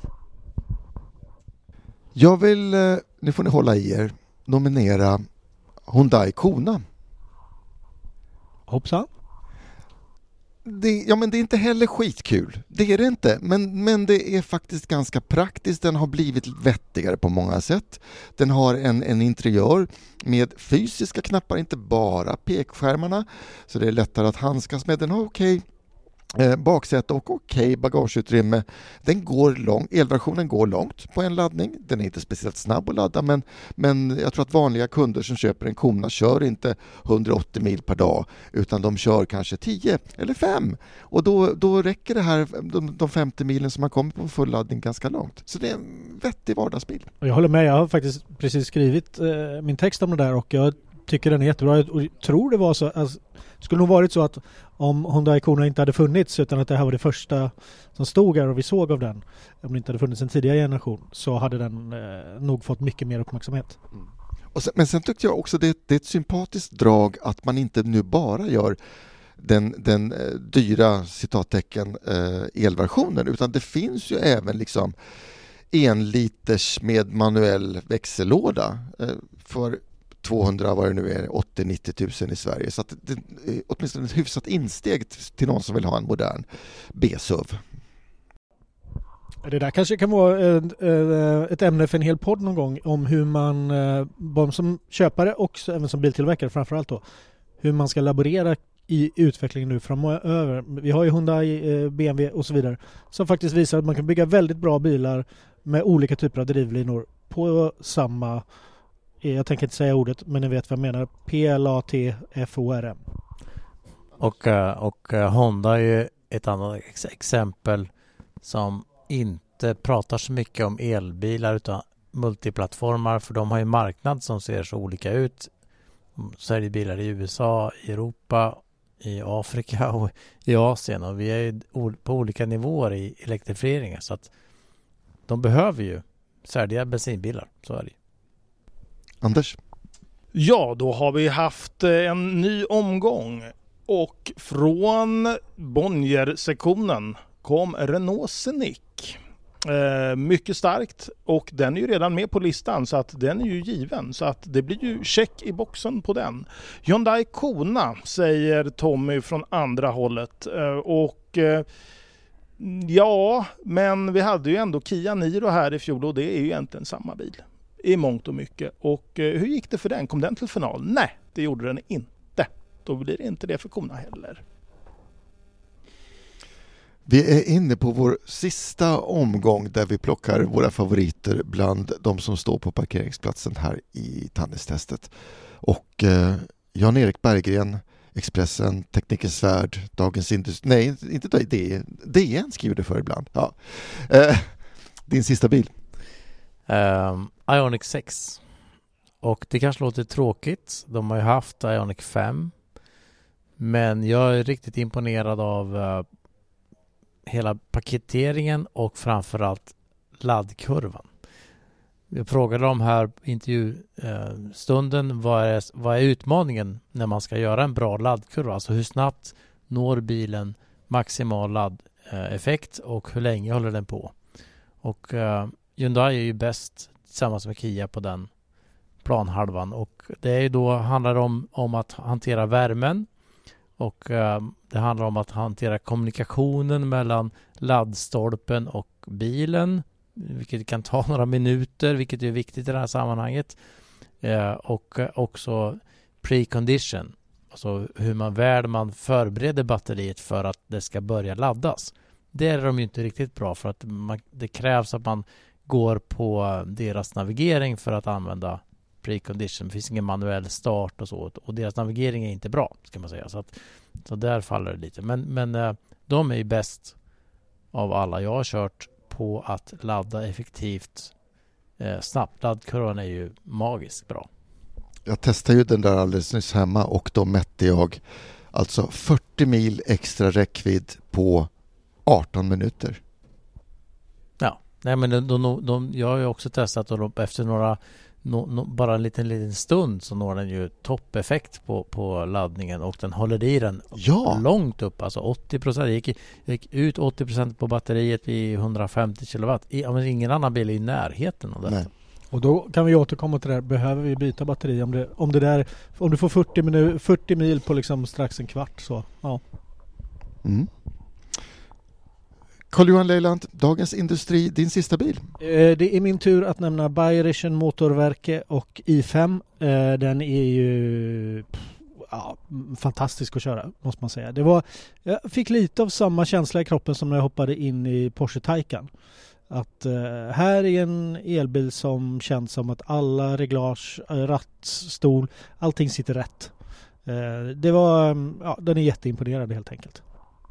Jag vill, uh, nu får ni hålla i er, nominera Hyundai Kona. Hoppsan. Det, ja, men det är inte heller skitkul. Det är det inte. Men, men det är faktiskt ganska praktiskt. Den har blivit vettigare på många sätt. Den har en, en interiör med fysiska knappar, inte bara pekskärmarna. Så det är lättare att handskas med. Den har okej eh, baksäte och okej bagageutrymme. Den går långt. Elversionen går långt på en laddning. Den är inte speciellt snabb att ladda, men, men jag tror att vanliga kunder som köper en Kona kör inte hundraåttio mil per dag, utan de kör kanske tio eller fem. Och då, då räcker det här, de, de femtio milen som man kommer på full laddning ganska långt. Så det är en vettig vardagsbil. Jag håller med. Jag har faktiskt precis skrivit eh, min text om det där och jag tycker den är jättebra. Och jag tror det var så, alltså, skulle nog varit så att om Hyundai Kona inte hade funnits, utan att det här var det första som stod här och vi såg av den, om det inte hade funnits en tidigare generation, så hade den eh, nog fått mycket mer uppmärksamhet. Mm. Och sen, men sen tyckte jag också det, det är ett sympatiskt drag att man inte nu bara gör den, den eh, dyra citattecken eh, elversionen, utan det finns ju även liksom en liters med manuell växellåda eh, för tvåhundra, vad det nu är, åttio till nittio tusen i Sverige. Så att det är åtminstone ett hyfsat insteg till någon som vill ha en modern B-S U V. Det där kanske kan vara ett, ett ämne för en hel podd någon gång om hur man, både som köpare och även som biltillverkare framförallt då, hur man ska laborera i utvecklingen nu framöver. Vi har ju Hyundai, B M W och så vidare som faktiskt visar att man kan bygga väldigt bra bilar med olika typer av drivlinor på samma, jag tänker inte säga ordet, men ni vet vad jag menar, P L A T F O R M. Och, och Honda är ju ett annat exempel som inte pratar så mycket om elbilar utan multiplattformar, för de har ju en marknad som ser så olika ut. Säljer bilar i U S A, i Europa, i Afrika och i Asien, och vi är ju på olika nivåer i elektrifieringen, så att de behöver ju sälja bensinbilar, så är det. Anders? Ja, då har vi haft en ny omgång och från Bonnier-sektionen kom Renault Scenic. Eh, mycket starkt, och den är ju redan med på listan, så att den är ju given, så att det blir ju check i boxen på den. Hyundai Kona säger Tommy från andra hållet, eh, och eh, ja, men vi hade ju ändå Kia Niro här i fjol och det är ju egentligen samma bil i mångt och mycket. Och eh, hur gick det för den? Kom den till final? Nej, det gjorde den inte. Då blir det inte det för Kona heller. Vi är inne på vår sista omgång där vi plockar våra favoriter bland de som står på parkeringsplatsen här i Tannistestet. Och eh, Jan-Erik Berggren, Expressen, Teknikens Värld, Dagens Industri. Nej, inte det. D N skriver det för ibland. Ja. Eh, din sista bil? Um, Ioniq sex. Och det kanske låter tråkigt. De har ju haft Ioniq fem. Men jag är riktigt imponerad av uh, hela paketeringen och framförallt laddkurvan. Jag frågade dem här i intervjustunden uh, vad är, vad är utmaningen när man ska göra en bra laddkurva? Alltså hur snabbt når bilen maximal laddeffekt och hur länge håller den på? Och uh, Hyundai är ju bäst tillsammans med Kia på den planhalvan. Och det är ju då handlar om, om att hantera värmen. Och uh, det handlar om att hantera kommunikationen mellan laddstolpen och bilen. Vilket kan ta några minuter, vilket är viktigt i det här sammanhanget. Uh, och uh, också precondition. Alltså hur man väl man förbereder batteriet för att det ska börja laddas. Det är de ju inte riktigt bra för att man, det krävs att man går på deras navigering för att använda precondition. Det finns ingen manuell start och så. Och deras navigering är inte bra, ska man säga. Så, att, så där faller det lite. Men, men de är ju bäst av alla jag har kört på att ladda effektivt eh, snabbt. Laddkurvan är ju magiskt bra. Jag testade ju den där alldeles nyss hemma och då mätte jag alltså fyrtio mil extra räckvidd på arton minuter. Ja, nej men de, de, de, jag har ju också testat och de, efter några no, no, bara en liten, liten stund så når den ju toppeffekt på, på laddningen och den håller i den ja. långt upp, alltså åttio procent. Jag gick, gick ut åttio procent på batteriet vid hundrafemtio kilowatt. I, men ingen annan bil är i närheten av detta. Nej. Och då kan vi återkomma till det här. Behöver vi byta batteri? Om, det, om, det där, om du får fyrtio, minu, fyrtio mil på liksom strax en kvart så, ja. Mm. Carl-Johan Leiland, Dagens Industri, din sista bil? Eh, det är min tur att nämna Bayerischen Motorwerke och i fem. Eh, den är ju ja, fantastisk att köra, måste man säga. Det var, jag fick lite av samma känsla i kroppen som när jag hoppade in i Porsche Taycan. Att eh, här är en elbil som känns som att alla reglage, ratt, stol, allting sitter rätt. Eh, det var, ja, den är jätteimponerad helt enkelt.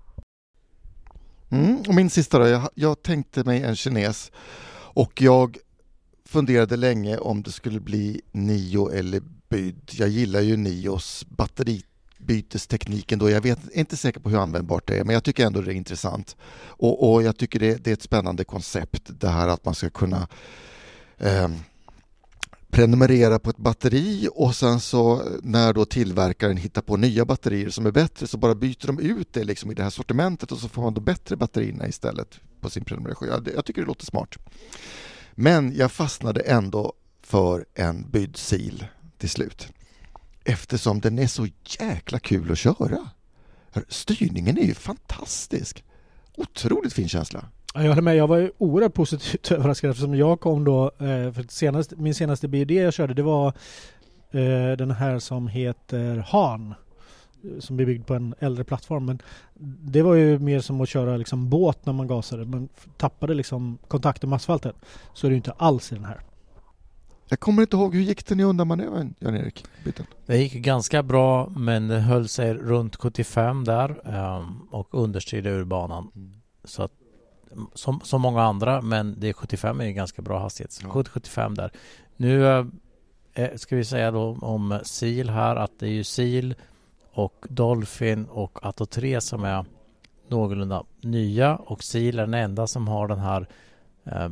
Mm, och min sista då, jag, jag tänkte mig en kines och jag funderade länge om det skulle bli Nio eller Byd. Jag gillar ju Nios batteribytestekniken då. Jag vet, är inte säker på hur användbart det är, men jag tycker ändå det är intressant. Och, och jag tycker det, det är ett spännande koncept, det här att man ska kunna eh, prenumerera på ett batteri och sen så när då tillverkaren hittar på nya batterier som är bättre så bara byter de ut det liksom i det här sortimentet och så får man då bättre batterierna istället på sin prenumeration. Jag, jag tycker det låter smart. Men jag fastnade ändå för en Byd-sil till slut. Eftersom den är så jäkla kul att köra. Styrningen är ju fantastisk. Otroligt fin känsla. Jag håller med, jag var ju oerhört positivt överraskad eftersom jag kom då, för senast, min senaste B D jag körde det var eh, den här som heter Han, som är byggd på en äldre plattform, men det var ju mer som att köra liksom båt när man gasade, men tappade liksom kontakten med asfalten, så är det ju inte alls i den här. Jag kommer inte ihåg, hur gick den i undanmanövern, Jan-Erik? Byten. Det gick ganska bra, men det höll sig runt sjuttiofem där um, och understyrde ur banan. Mm. Så att Som, som många andra, men det är sjuttiofem är ju ganska bra hastighet. Ja. sjuttio sjuttiofem där. Nu eh, ska vi säga då om Seal här att det är ju Seal och Dolphin och Atto tre som är någorlunda nya och Seal är den enda som har den här eh,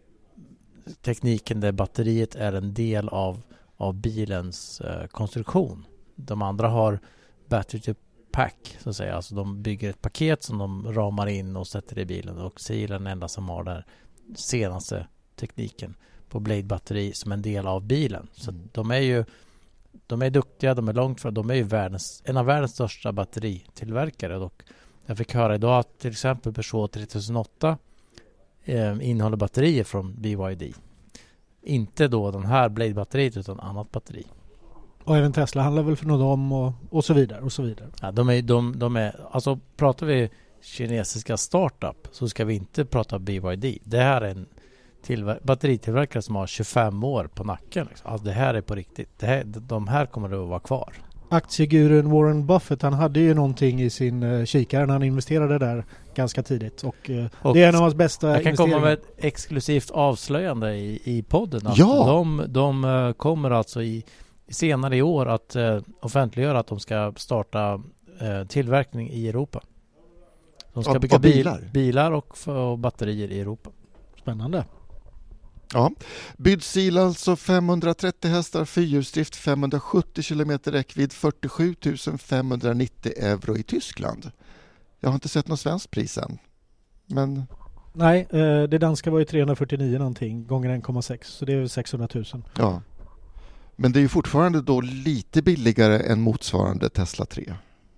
tekniken där batteriet är en del av, av bilens eh, konstruktion. De andra har battery to pack så att säga. Alltså de bygger ett paket som de ramar in och sätter i bilen och Seal är den enda som har den senaste tekniken på Blade-batteri som en del av bilen. Så mm. de är ju de är duktiga, de är långt för de är ju världens, en av världens största batteritillverkare och jag fick höra idag att till exempel Peugeot tre tusen åtta eh, innehåller batterier från B Y D. Inte då den här Blade-batteriet utan annat batteri. Och även Tesla handlar väl för dem och, och så vidare och så vidare. Ja, de är, de, de är, alltså pratar vi kinesiska startup så ska vi inte prata B Y D. Det här är en tillver- batteritillverkare som har tjugofem år på nacken. Liksom. Alltså det här är på riktigt. Det här, de här kommer att vara kvar. Aktiegurun Warren Buffett, han hade ju någonting i sin uh, kikare när han investerade där ganska tidigt. Och, uh, och det är en av hans bästa jag kan investeringar. komma med ett exklusivt avslöjande i, i podden. Att Ja! De, de uh, kommer alltså i, senare i år att uh, offentliggöra att de ska starta uh, tillverkning i Europa. De ska Av- bygga av bil, bilar? bilar och, och batterier i Europa. Spännande. Ja. Bydsil alltså femhundratrettio hästar, fyrhjulsdrift, femhundrasjuttio kilometer räckvidd, fyrtiosju tusen femhundranittio euro i Tyskland. Jag har inte sett något svenskt pris än. Men... Nej, eh, det danska var ju trehundrafyrtionio någonting gånger en komma sex, så det är sexhundratusen. Ja. Men det är ju fortfarande då lite billigare än motsvarande Tesla tre.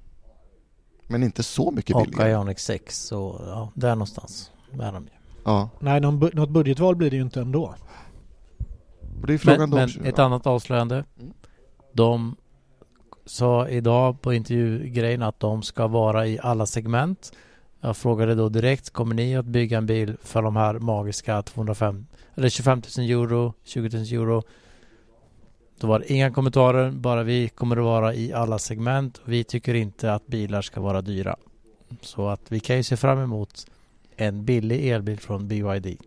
Men inte så mycket Och billigare. Ioniq sex, så ja, där någonstans är de ju. Ja. Nej, någon bu- något budgetval blir det ju inte ändå. Och det är frågan Men, då, men ett annat avslöjande. De sa idag på intervjugrejen att de ska vara i alla segment. Jag frågade då direkt, kommer ni att bygga en bil för de här magiska tvåhundrafem eller tjugofem tusen euro, tjugo tusen euro? Då var det inga kommentarer, bara vi kommer att vara i alla segment. Vi tycker inte att bilar ska vara dyra. Så att vi kan ju se fram emot en billig elbil från B Y D.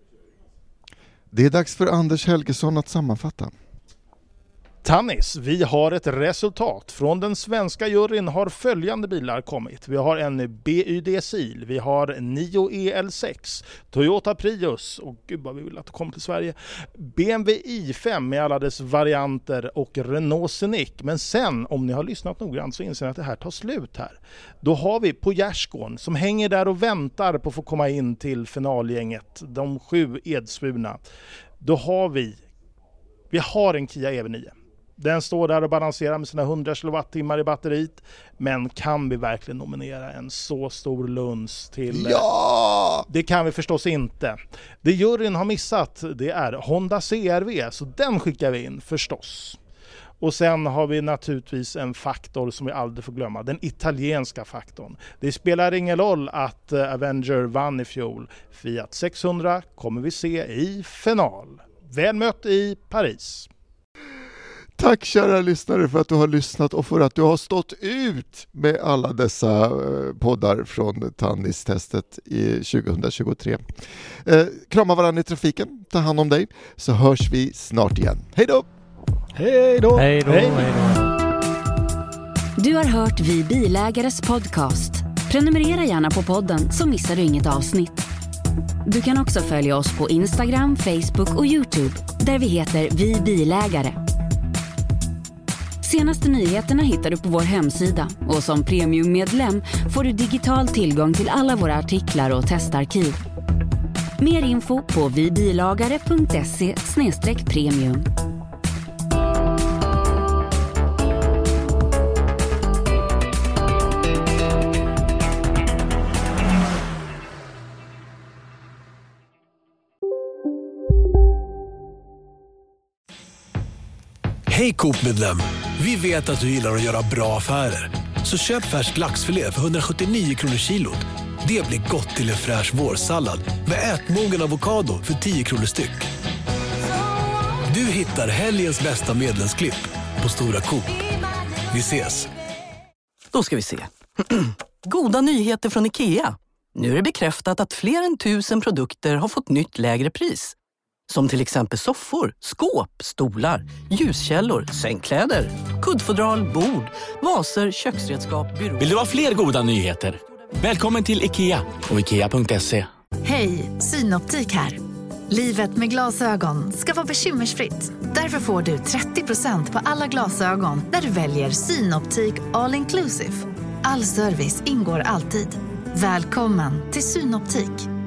Det är dags för Anders Helgesson att sammanfatta. Tannis, vi har ett resultat. Från den svenska juryn har följande bilar kommit. Vi har en B Y D-sil, vi har Nio E L sex, Toyota Prius, och gud vad vi vill att det kommer till Sverige, B M W i fem med alla dess varianter och Renault Scenic. Men sen, om ni har lyssnat noggrant, så inser ni att det här tar slut här. Då har vi på Gärdsgården som hänger där och väntar på att få komma in till finalgänget, de sju edsvurna. Då har vi, vi har en Kia E V nio. Den står där och balanserar med sina hundra kilowattimmar i batteriet. Men kan vi verkligen nominera en så stor luns till... Ja! Det kan vi förstås inte. Det juryn har missat, det är Honda C R V. Så den skickar vi in förstås. Och sen har vi naturligtvis en faktor som vi aldrig får glömma. Den italienska faktorn. Det spelar ingen roll att Avenger vann i fjol. Fiat sexhundra kommer vi se i final. Väl mött i Paris. Tack kära lyssnare för att du har lyssnat och för att du har stått ut med alla dessa poddar från Tannis-testet i tjugohundratjugotre. Eh, krama varandra i trafiken, ta hand om dig, så hörs vi snart igen. Hej då! Hej då! Hej då! Hej då! Du har hört Vi Bilägares podcast. Prenumerera gärna på podden så missar du inget avsnitt. Du kan också följa oss på Instagram, Facebook och YouTube där vi heter Vi Bilägare. Senaste nyheterna hittar du på vår hemsida och som premiummedlem får du digital tillgång till alla våra artiklar och testarkiv. Mer info på vibilagare punkt se slash premium. Hej Coop-medlem! Vi vet att du gillar att göra bra affärer. Så köp färsk laxfilé för hundrasjuttionio kronor kilot. Det blir gott till en fräsch vårsallad med ätmogen avokado för tio kronor styck. Du hittar helgens bästa medlemsklipp på Stora Coop. Vi ses! Då ska vi se. Goda nyheter från IKEA. Nu är det bekräftat att fler än tusen produkter har fått nytt lägre pris. Som till exempel soffor, skåp, stolar, ljuskällor, sängkläder, kuddfodral, bord, vaser, köksredskap, byråer. Vill du ha fler goda nyheter? Välkommen till IKEA och ikea punkt se. Hej, Synoptik här. Livet med glasögon ska vara bekymmersfritt. Därför får du trettio procent på alla glasögon när du väljer Synoptik All Inclusive. All service ingår alltid. Välkommen till Synoptik.